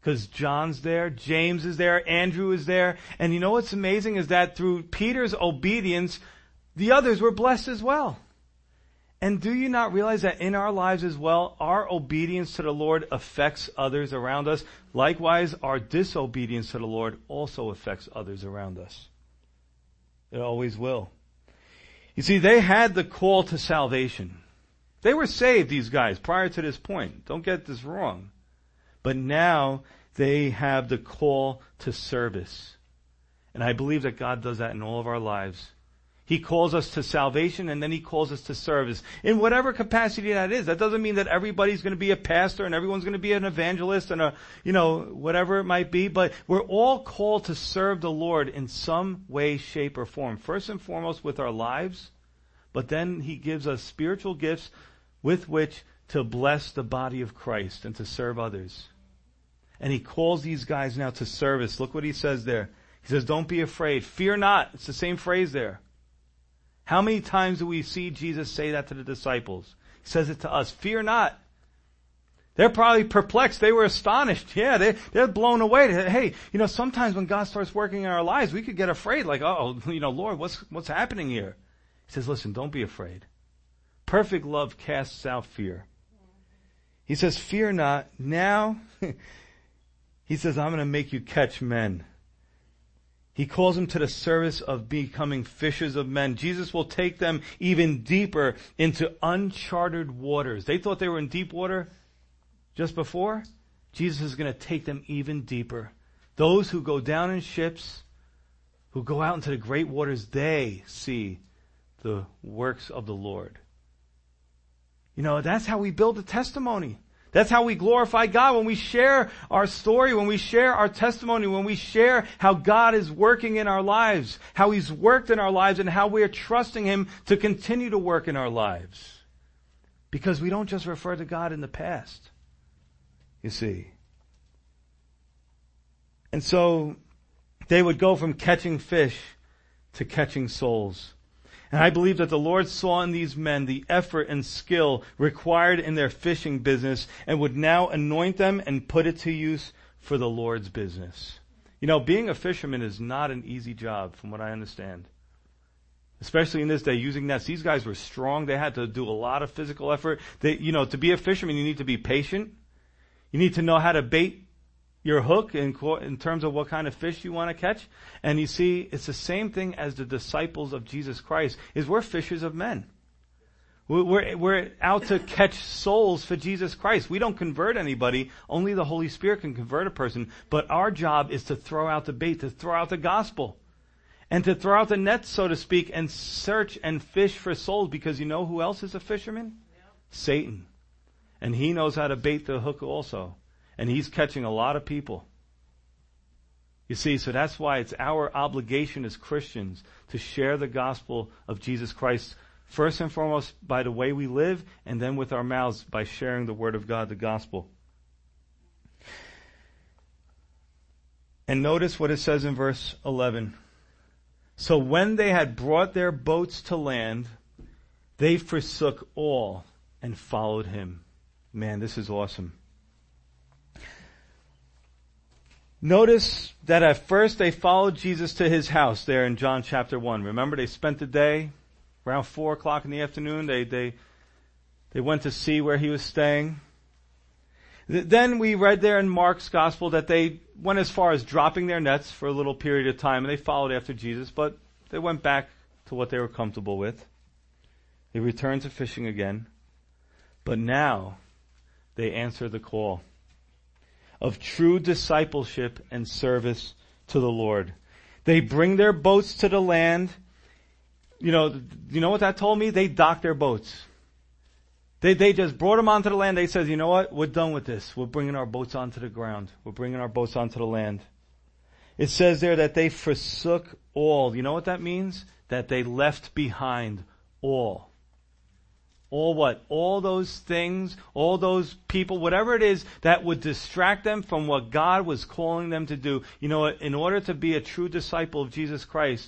Because John's there, James is there, Andrew is there. And you know what's amazing is that through Peter's obedience, the others were blessed as well. And do you not realize that in our lives as well, our obedience to the Lord affects others around us? Likewise, our disobedience to the Lord also affects others around us. It always will. You see, they had the call to salvation. They were saved, these guys, prior to this point. Don't get this wrong. But now they have the call to service. And I believe that God does that in all of our lives. He calls us to salvation, and then He calls us to service. In whatever capacity that is. That doesn't mean that everybody's going to be a pastor and everyone's going to be an evangelist and a, you know, whatever it might be. But we're all called to serve the Lord in some way, shape, or form. First and foremost with our lives. But then He gives us spiritual gifts with which to bless the body of Christ and to serve others. And He calls these guys now to service. Look what He says there. He says, don't be afraid. Fear not. It's the same phrase there. How many times do we see Jesus say that to the disciples? He says it to us. Fear not. They're probably perplexed. They were astonished. Yeah, they, they're blown away. Hey, you know, sometimes when God starts working in our lives, we could get afraid. Like, oh, you know, Lord, what's, what's happening here? He says, listen, don't be afraid. Perfect love casts out fear. He says, fear not. Now, He says, I'm going to make you catch men. He calls them to the service of becoming fishers of men. Jesus will take them even deeper into uncharted waters. They thought they were in deep water just before. Jesus is going to take them even deeper. Those who go down in ships, who go out into the great waters, they see the works of the Lord. You know, that's how we build a testimony. That's how we glorify God, when we share our story, when we share our testimony, when we share how God is working in our lives, how He's worked in our lives, and how we are trusting Him to continue to work in our lives. Because we don't just refer to God in the past, you see. And so they would go from catching fish to catching souls. And I believe that the Lord saw in these men the effort and skill required in their fishing business and would now anoint them and put it to use for the Lord's business. You know, being a fisherman is not an easy job, from what I understand. Especially in this day, using nets. These guys were strong. They had to do a lot of physical effort. They, you know, to be a fisherman, you need to be patient. You need to know how to bait your hook in, in terms of what kind of fish you want to catch. And you see, it's the same thing as the disciples of Jesus Christ, is we're fishers of men. We're, we're out to catch souls for Jesus Christ. We don't convert anybody. Only the Holy Spirit can convert a person. But our job is to throw out the bait, to throw out the gospel. And to throw out the nets, so to speak, and search and fish for souls. Because you know who else is a fisherman? Yeah. Satan. And he knows how to bait the hook also. And he's catching a lot of people. You see, so that's why it's our obligation as Christians to share the gospel of Jesus Christ, first and foremost by the way we live, and then with our mouths by sharing the word of God, the gospel. And notice what it says in verse eleven. So when they had brought their boats to land, they forsook all and followed Him. Man, this is awesome. Notice that at first they followed Jesus to His house there in John chapter one. Remember, they spent the day around four o'clock in the afternoon. They, they, they went to see where He was staying. Then we read there in Mark's gospel that they went as far as dropping their nets for a little period of time, and they followed after Jesus, but they went back to what they were comfortable with. They returned to fishing again. But now they answer the call of true discipleship and service to the Lord. They bring their boats to the land. You know, you know what that told me? They docked their boats. They they just brought them onto the land. They said, you know what? We're done with this. We're bringing our boats onto the ground. We're bringing our boats onto the land. It says there that they forsook all. You know what that means? That they left behind all. All what? All those things, all those people, whatever it is that would distract them from what God was calling them to do. You know what? In order to be a true disciple of Jesus Christ,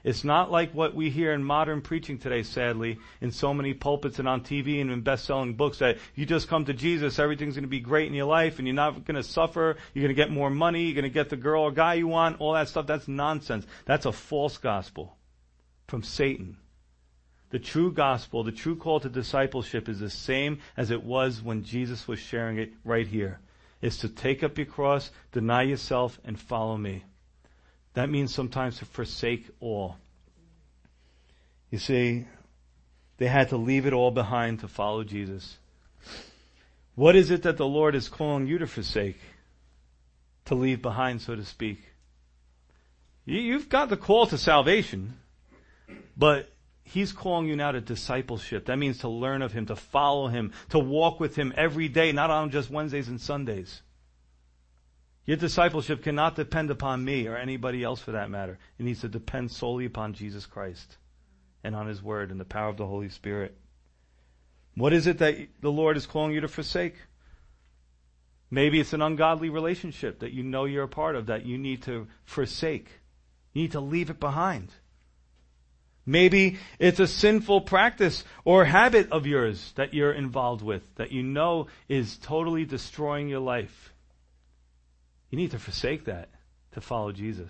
It's not like what we hear in modern preaching today, sadly, in so many pulpits and on T V and in best-selling books, that you just come to Jesus, everything's going to be great in your life, and you're not going to suffer, you're going to get more money, you're going to get the girl or guy you want, all that stuff. That's nonsense. That's a false gospel from Satan. The true gospel, the true call to discipleship is the same as it was when Jesus was sharing it right here. It's to take up your cross, deny yourself, and follow me. That means sometimes to forsake all. You see, they had to leave it all behind to follow Jesus. What is it that the Lord is calling you to forsake? To leave behind, so to speak. You've got the call to salvation, but He's calling you now to discipleship. That means to learn of Him, to follow Him, to walk with Him every day, not on just Wednesdays and Sundays. Your discipleship cannot depend upon me or anybody else for that matter. It needs to depend solely upon Jesus Christ and on His Word and the power of the Holy Spirit. What is it that the Lord is calling you to forsake? Maybe it's an ungodly relationship that you know you're a part of that you need to forsake. You need to leave it behind. Maybe it's a sinful practice or habit of yours that you're involved with that you know is totally destroying your life. You need to forsake that to follow Jesus.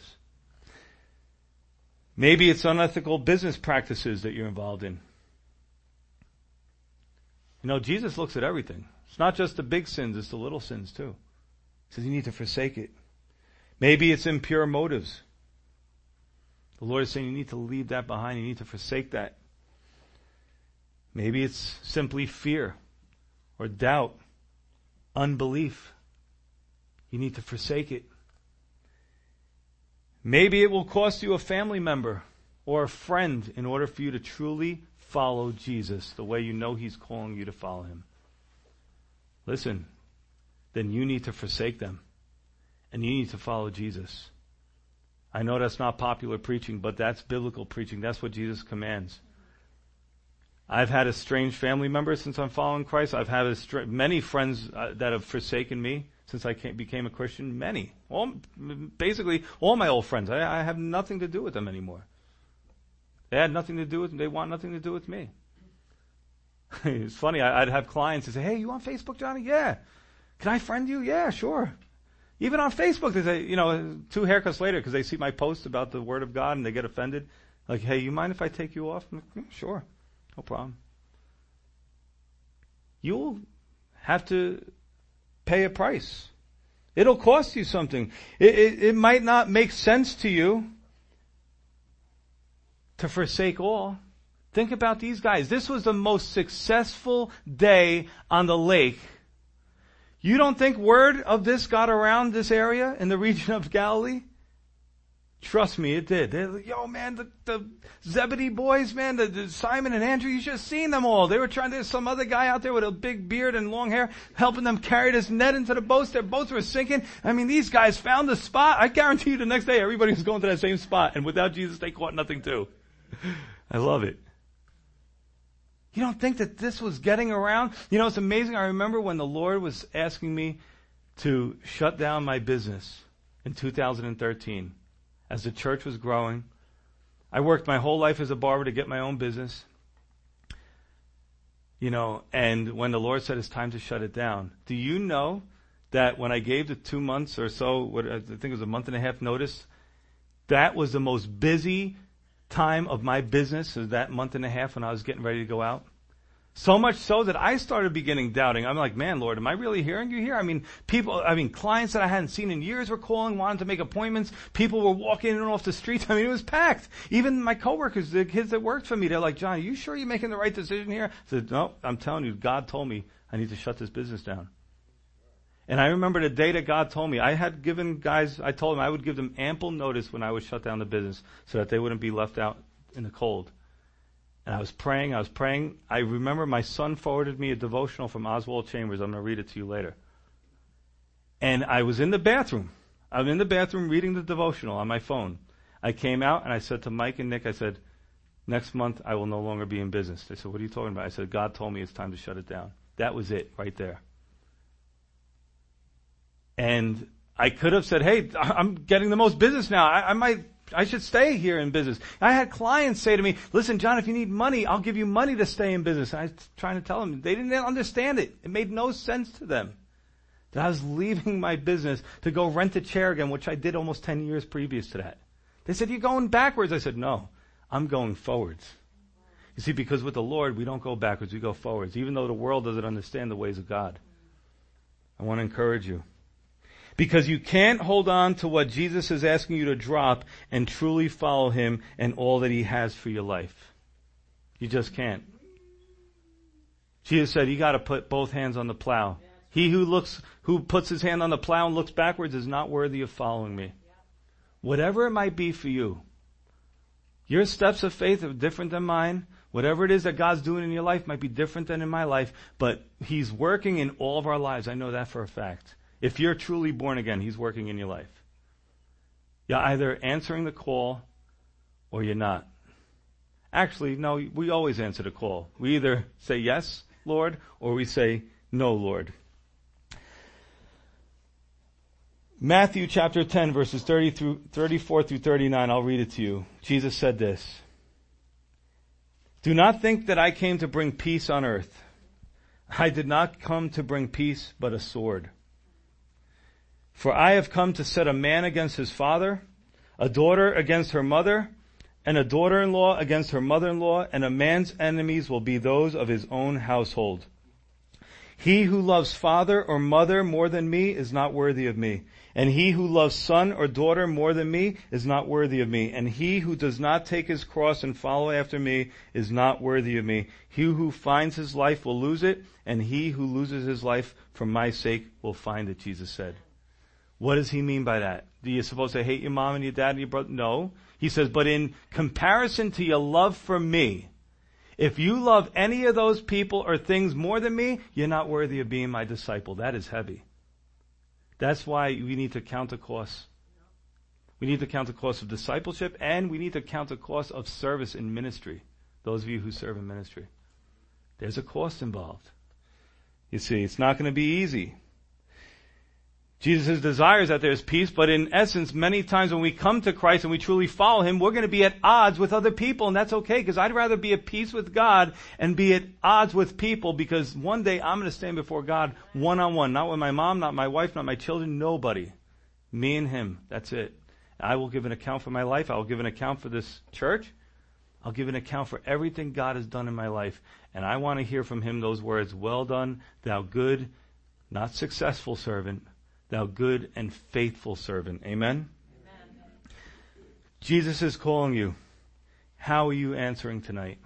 Maybe it's unethical business practices that you're involved in. You know, Jesus looks at everything. It's not just the big sins, it's the little sins too. He says you need to forsake it. Maybe it's impure motives. The Lord is saying you need to leave that behind. You need to forsake that. Maybe it's simply fear or doubt, unbelief. You need to forsake it. Maybe it will cost you a family member or a friend in order for you to truly follow Jesus the way you know He's calling you to follow Him. Listen, then you need to forsake them and you need to follow Jesus. I know that's not popular preaching, but that's biblical preaching. That's what Jesus commands. I've had estranged family members since I'm following Christ. I've had estra- many friends uh, that have forsaken me since I came, became a Christian. Many. All, basically, all my old friends. I, I have nothing to do with them anymore. They had nothing to do with them. They want nothing to do with me. It's funny. I, I'd have clients who say, hey, you on Facebook, Johnny? Yeah. Can I friend you? Yeah, sure. Even on Facebook, they say, you know, two haircuts later, because they see my post about the Word of God and they get offended. Like, hey, you mind if I take you off? I'm like, yeah, sure. No problem. You'll have to pay a price. It'll cost you something. It, it, it might not make sense to you to forsake all. Think about these guys. This was the most successful day on the lake. You don't think word of this got around this area in the region of Galilee? Trust me, it did. They're like, yo, man, the, the Zebedee boys, man, the, the Simon and Andrew, you should have seen them all. They were trying, there's some other guy out there with a big beard and long hair helping them carry this net into the boats. Their boats were sinking. I mean, these guys found the spot. I guarantee you the next day everybody was going to that same spot. And without Jesus, they caught nothing too. I love it. You don't think that this was getting around? You know, it's amazing. I remember when the Lord was asking me to shut down my business in two thousand thirteen. As the church was growing, I worked my whole life as a barber to get my own business. You know, and when the Lord said it's time to shut it down, do you know that when I gave the two months or so, what I think it was a month and a half notice, that was the most busy time of my business, is that month and a half when I was getting ready to go out. So much so that I started beginning doubting. I'm like, man, Lord, am I really hearing you here? I mean, people, I mean, clients that I hadn't seen in years were calling, wanted to make appointments. People were walking in and off the streets. I mean, it was packed. Even my coworkers, the kids that worked for me, they're like, John, are you sure you're making the right decision here? I said, no, I'm telling you, God told me I need to shut this business down. And I remember the day that God told me, I had given guys, I told them I would give them ample notice when I would shut down the business so that they wouldn't be left out in the cold. And I was praying, I was praying. I remember my son forwarded me a devotional from Oswald Chambers. I'm going to read it to you later. And I was in the bathroom. I'm in the bathroom reading the devotional on my phone. I came out and I said to Mike and Nick, I said, next month I will no longer be in business. They said, what are you talking about? I said, God told me it's time to shut it down. That was it right there. And I could have said, hey, I'm getting the most business now. I, I might I should stay here in business. I had clients say to me, listen, John, if you need money, I'll give you money to stay in business. And I was trying to tell them, they didn't understand it. It made no sense to them that I was leaving my business to go rent a chair again, which I did almost ten years previous to that. They said, you're going backwards. I said, no, I'm going forwards. You see, because with the Lord, we don't go backwards, we go forwards, even though the world doesn't understand the ways of God. I want to encourage you. Because you can't hold on to what Jesus is asking you to drop and truly follow Him and all that He has for your life. You just can't. Jesus said, you got to put both hands on the plow. He who looks, who puts his hand on the plow and looks backwards is not worthy of following me. Whatever it might be for you, your steps of faith are different than mine. Whatever it is that God's doing in your life might be different than in my life, but He's working in all of our lives. I know that for a fact. If you're truly born again, He's working in your life. You're either answering the call or you're not. Actually, no, we always answer the call. We either say yes, Lord, or we say no, Lord. Matthew chapter ten, verses thirty through thirty-four through thirty-nine, I'll read it to you. Jesus said this. Do not think that I came to bring peace on earth. I did not come to bring peace, but a sword. For I have come to set a man against his father, a daughter against her mother, and a daughter-in-law against her mother-in-law, and a man's enemies will be those of his own household. He who loves father or mother more than me is not worthy of me. And he who loves son or daughter more than me is not worthy of me. And he who does not take his cross and follow after me is not worthy of me. He who finds his life will lose it, and he who loses his life for my sake will find it, Jesus said. What does he mean by that? Do you supposed to hate your mom and your dad and your brother? No. He says, but in comparison to your love for me, if you love any of those people or things more than me, you're not worthy of being my disciple. That is heavy. That's why we need to count the cost. We need to count the cost of discipleship, and we need to count the cost of service in ministry. Those of you who serve in ministry. There's a cost involved. You see, it's not going to be easy. Jesus' desire is that there's peace, but in essence, many times when we come to Christ and we truly follow Him, we're going to be at odds with other people, and that's okay, because I'd rather be at peace with God and be at odds with people, because one day I'm going to stand before God one-on-one, not with my mom, not my wife, not my children, nobody. Me and Him, that's it. I will give an account for my life. I will give an account for this church. I'll give an account for everything God has done in my life, and I want to hear from Him those words, well done, thou good, not successful servant, thou good and faithful servant. Amen? Amen? Jesus is calling you. How are you answering tonight?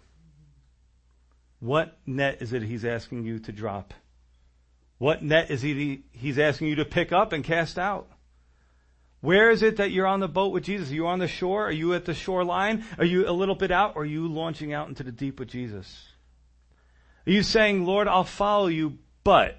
What net is it He's asking you to drop? What net is he He's asking you to pick up and cast out? Where is it that you're on the boat with Jesus? Are you on the shore? Are you at the shoreline? Are you a little bit out? Or are you launching out into the deep with Jesus? Are you saying, Lord, I'll follow you, but...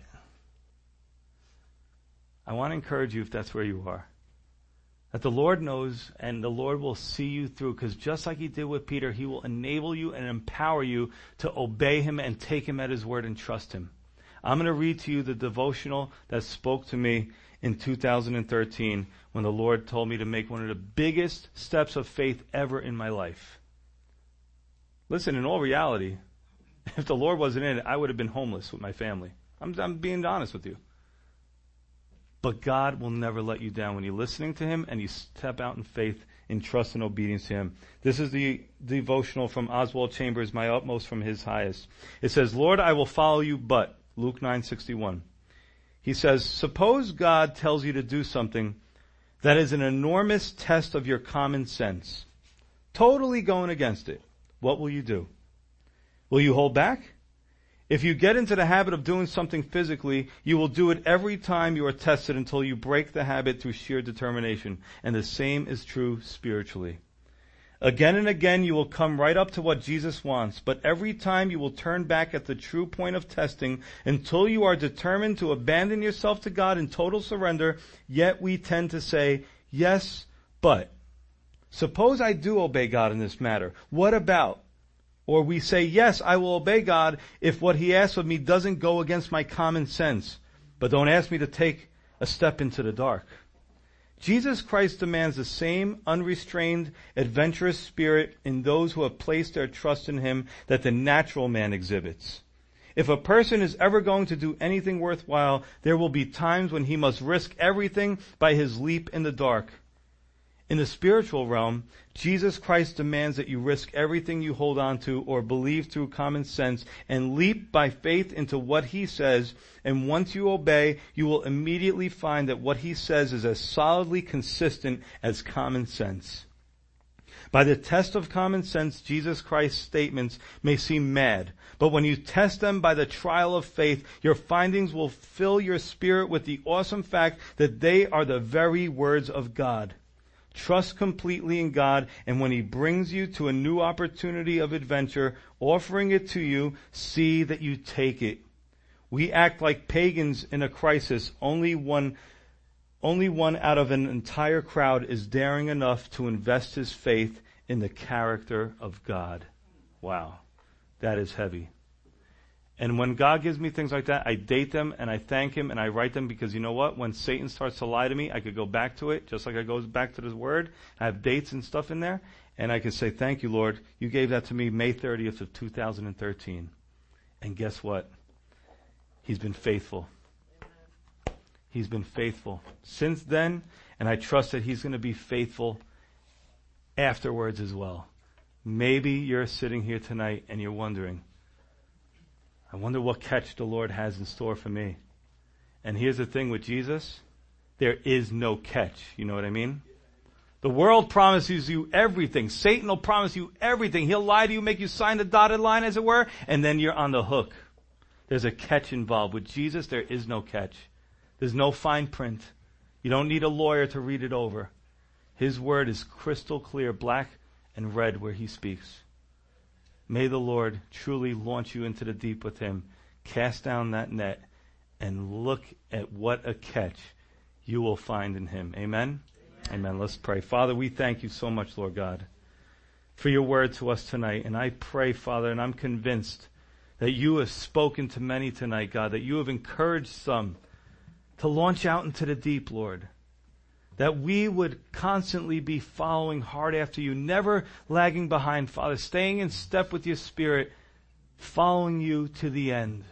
I want to encourage you if that's where you are. That the Lord knows and the Lord will see you through, because just like He did with Peter, He will enable you and empower you to obey Him and take Him at His word and trust Him. I'm going to read to you the devotional that spoke to me in two thousand thirteen when the Lord told me to make one of the biggest steps of faith ever in my life. Listen, in all reality, if the Lord wasn't in it, I would have been homeless with my family. I'm, I'm being honest with you. But God will never let you down when you're listening to Him and you step out in faith, in trust and obedience to Him. This is the devotional from Oswald Chambers, My Utmost from His Highest. It says, Lord, I will follow you, but, Luke nine sixty-one. He says, suppose God tells you to do something that is an enormous test of your common sense, totally going against it. What will you do? Will you hold back? If you get into the habit of doing something physically, you will do it every time you are tested until you break the habit through sheer determination. And the same is true spiritually. Again and again you will come right up to what Jesus wants, but every time you will turn back at the true point of testing until you are determined to abandon yourself to God in total surrender. Yet we tend to say, yes, but. Suppose I do obey God in this matter. What about? Or we say, yes, I will obey God if what He asks of me doesn't go against my common sense. But don't ask me to take a step into the dark. Jesus Christ demands the same unrestrained, adventurous spirit in those who have placed their trust in him that the natural man exhibits. If a person is ever going to do anything worthwhile, there will be times when he must risk everything by his leap in the dark. In the spiritual realm, Jesus Christ demands that you risk everything you hold on to or believe through common sense and leap by faith into what he says. And once you obey, you will immediately find that what he says is as solidly consistent as common sense. By the test of common sense, Jesus Christ's statements may seem mad, but when you test them by the trial of faith, your findings will fill your spirit with the awesome fact that they are the very words of God. Trust completely in God, and when he brings you to a new opportunity of adventure, offering it to you, see that you take it. We act like pagans in a crisis. Only one, only one out of an entire crowd is daring enough to invest his faith in the character of God. Wow, that is heavy. And when God gives me things like that, I date them and I thank him and I write them because you know what? When Satan starts to lie to me, I could go back to it, just like I go back to his word. I have dates and stuff in there. And I could say, thank you, Lord. You gave that to me May thirtieth of two thousand thirteen. And guess what? He's been faithful. He's been faithful since then. And I trust that he's going to be faithful afterwards as well. Maybe you're sitting here tonight and you're wondering, I wonder what catch the Lord has in store for me. And here's the thing with Jesus. There is no catch. You know what I mean? The world promises you everything. Satan will promise you everything. He'll lie to you, make you sign the dotted line, as it were, and then you're on the hook. There's a catch involved. With Jesus, there is no catch. There's no fine print. You don't need a lawyer to read it over. His word is crystal clear, black and red where he speaks. May the Lord truly launch you into the deep with him. Cast down that net and look at what a catch you will find in him. Amen? Amen. Amen. Let's pray. Father, we thank you so much, Lord God, for your word to us tonight. And I pray, Father, and I'm convinced that you have spoken to many tonight, God, that you have encouraged some to launch out into the deep, Lord. That we would constantly be following hard after you, never lagging behind, Father, staying in step with your Spirit, following you to the end.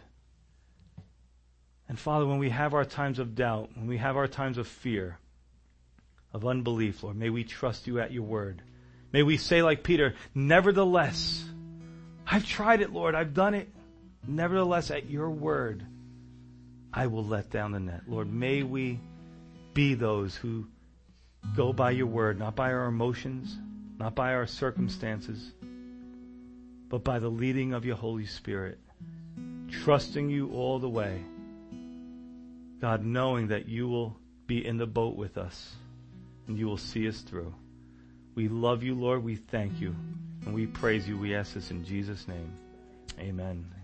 And Father, when we have our times of doubt, when we have our times of fear, of unbelief, Lord, may we trust you at your word. May we say like Peter, nevertheless, I've tried it, Lord, I've done it. Nevertheless, at your word, I will let down the net. Lord, may we be those who go by your word, not by our emotions, not by our circumstances, but by the leading of your Holy Spirit, trusting you all the way. God, knowing that you will be in the boat with us and you will see us through. We love you, Lord. We thank you and we praise you. We ask this in Jesus' name. Amen.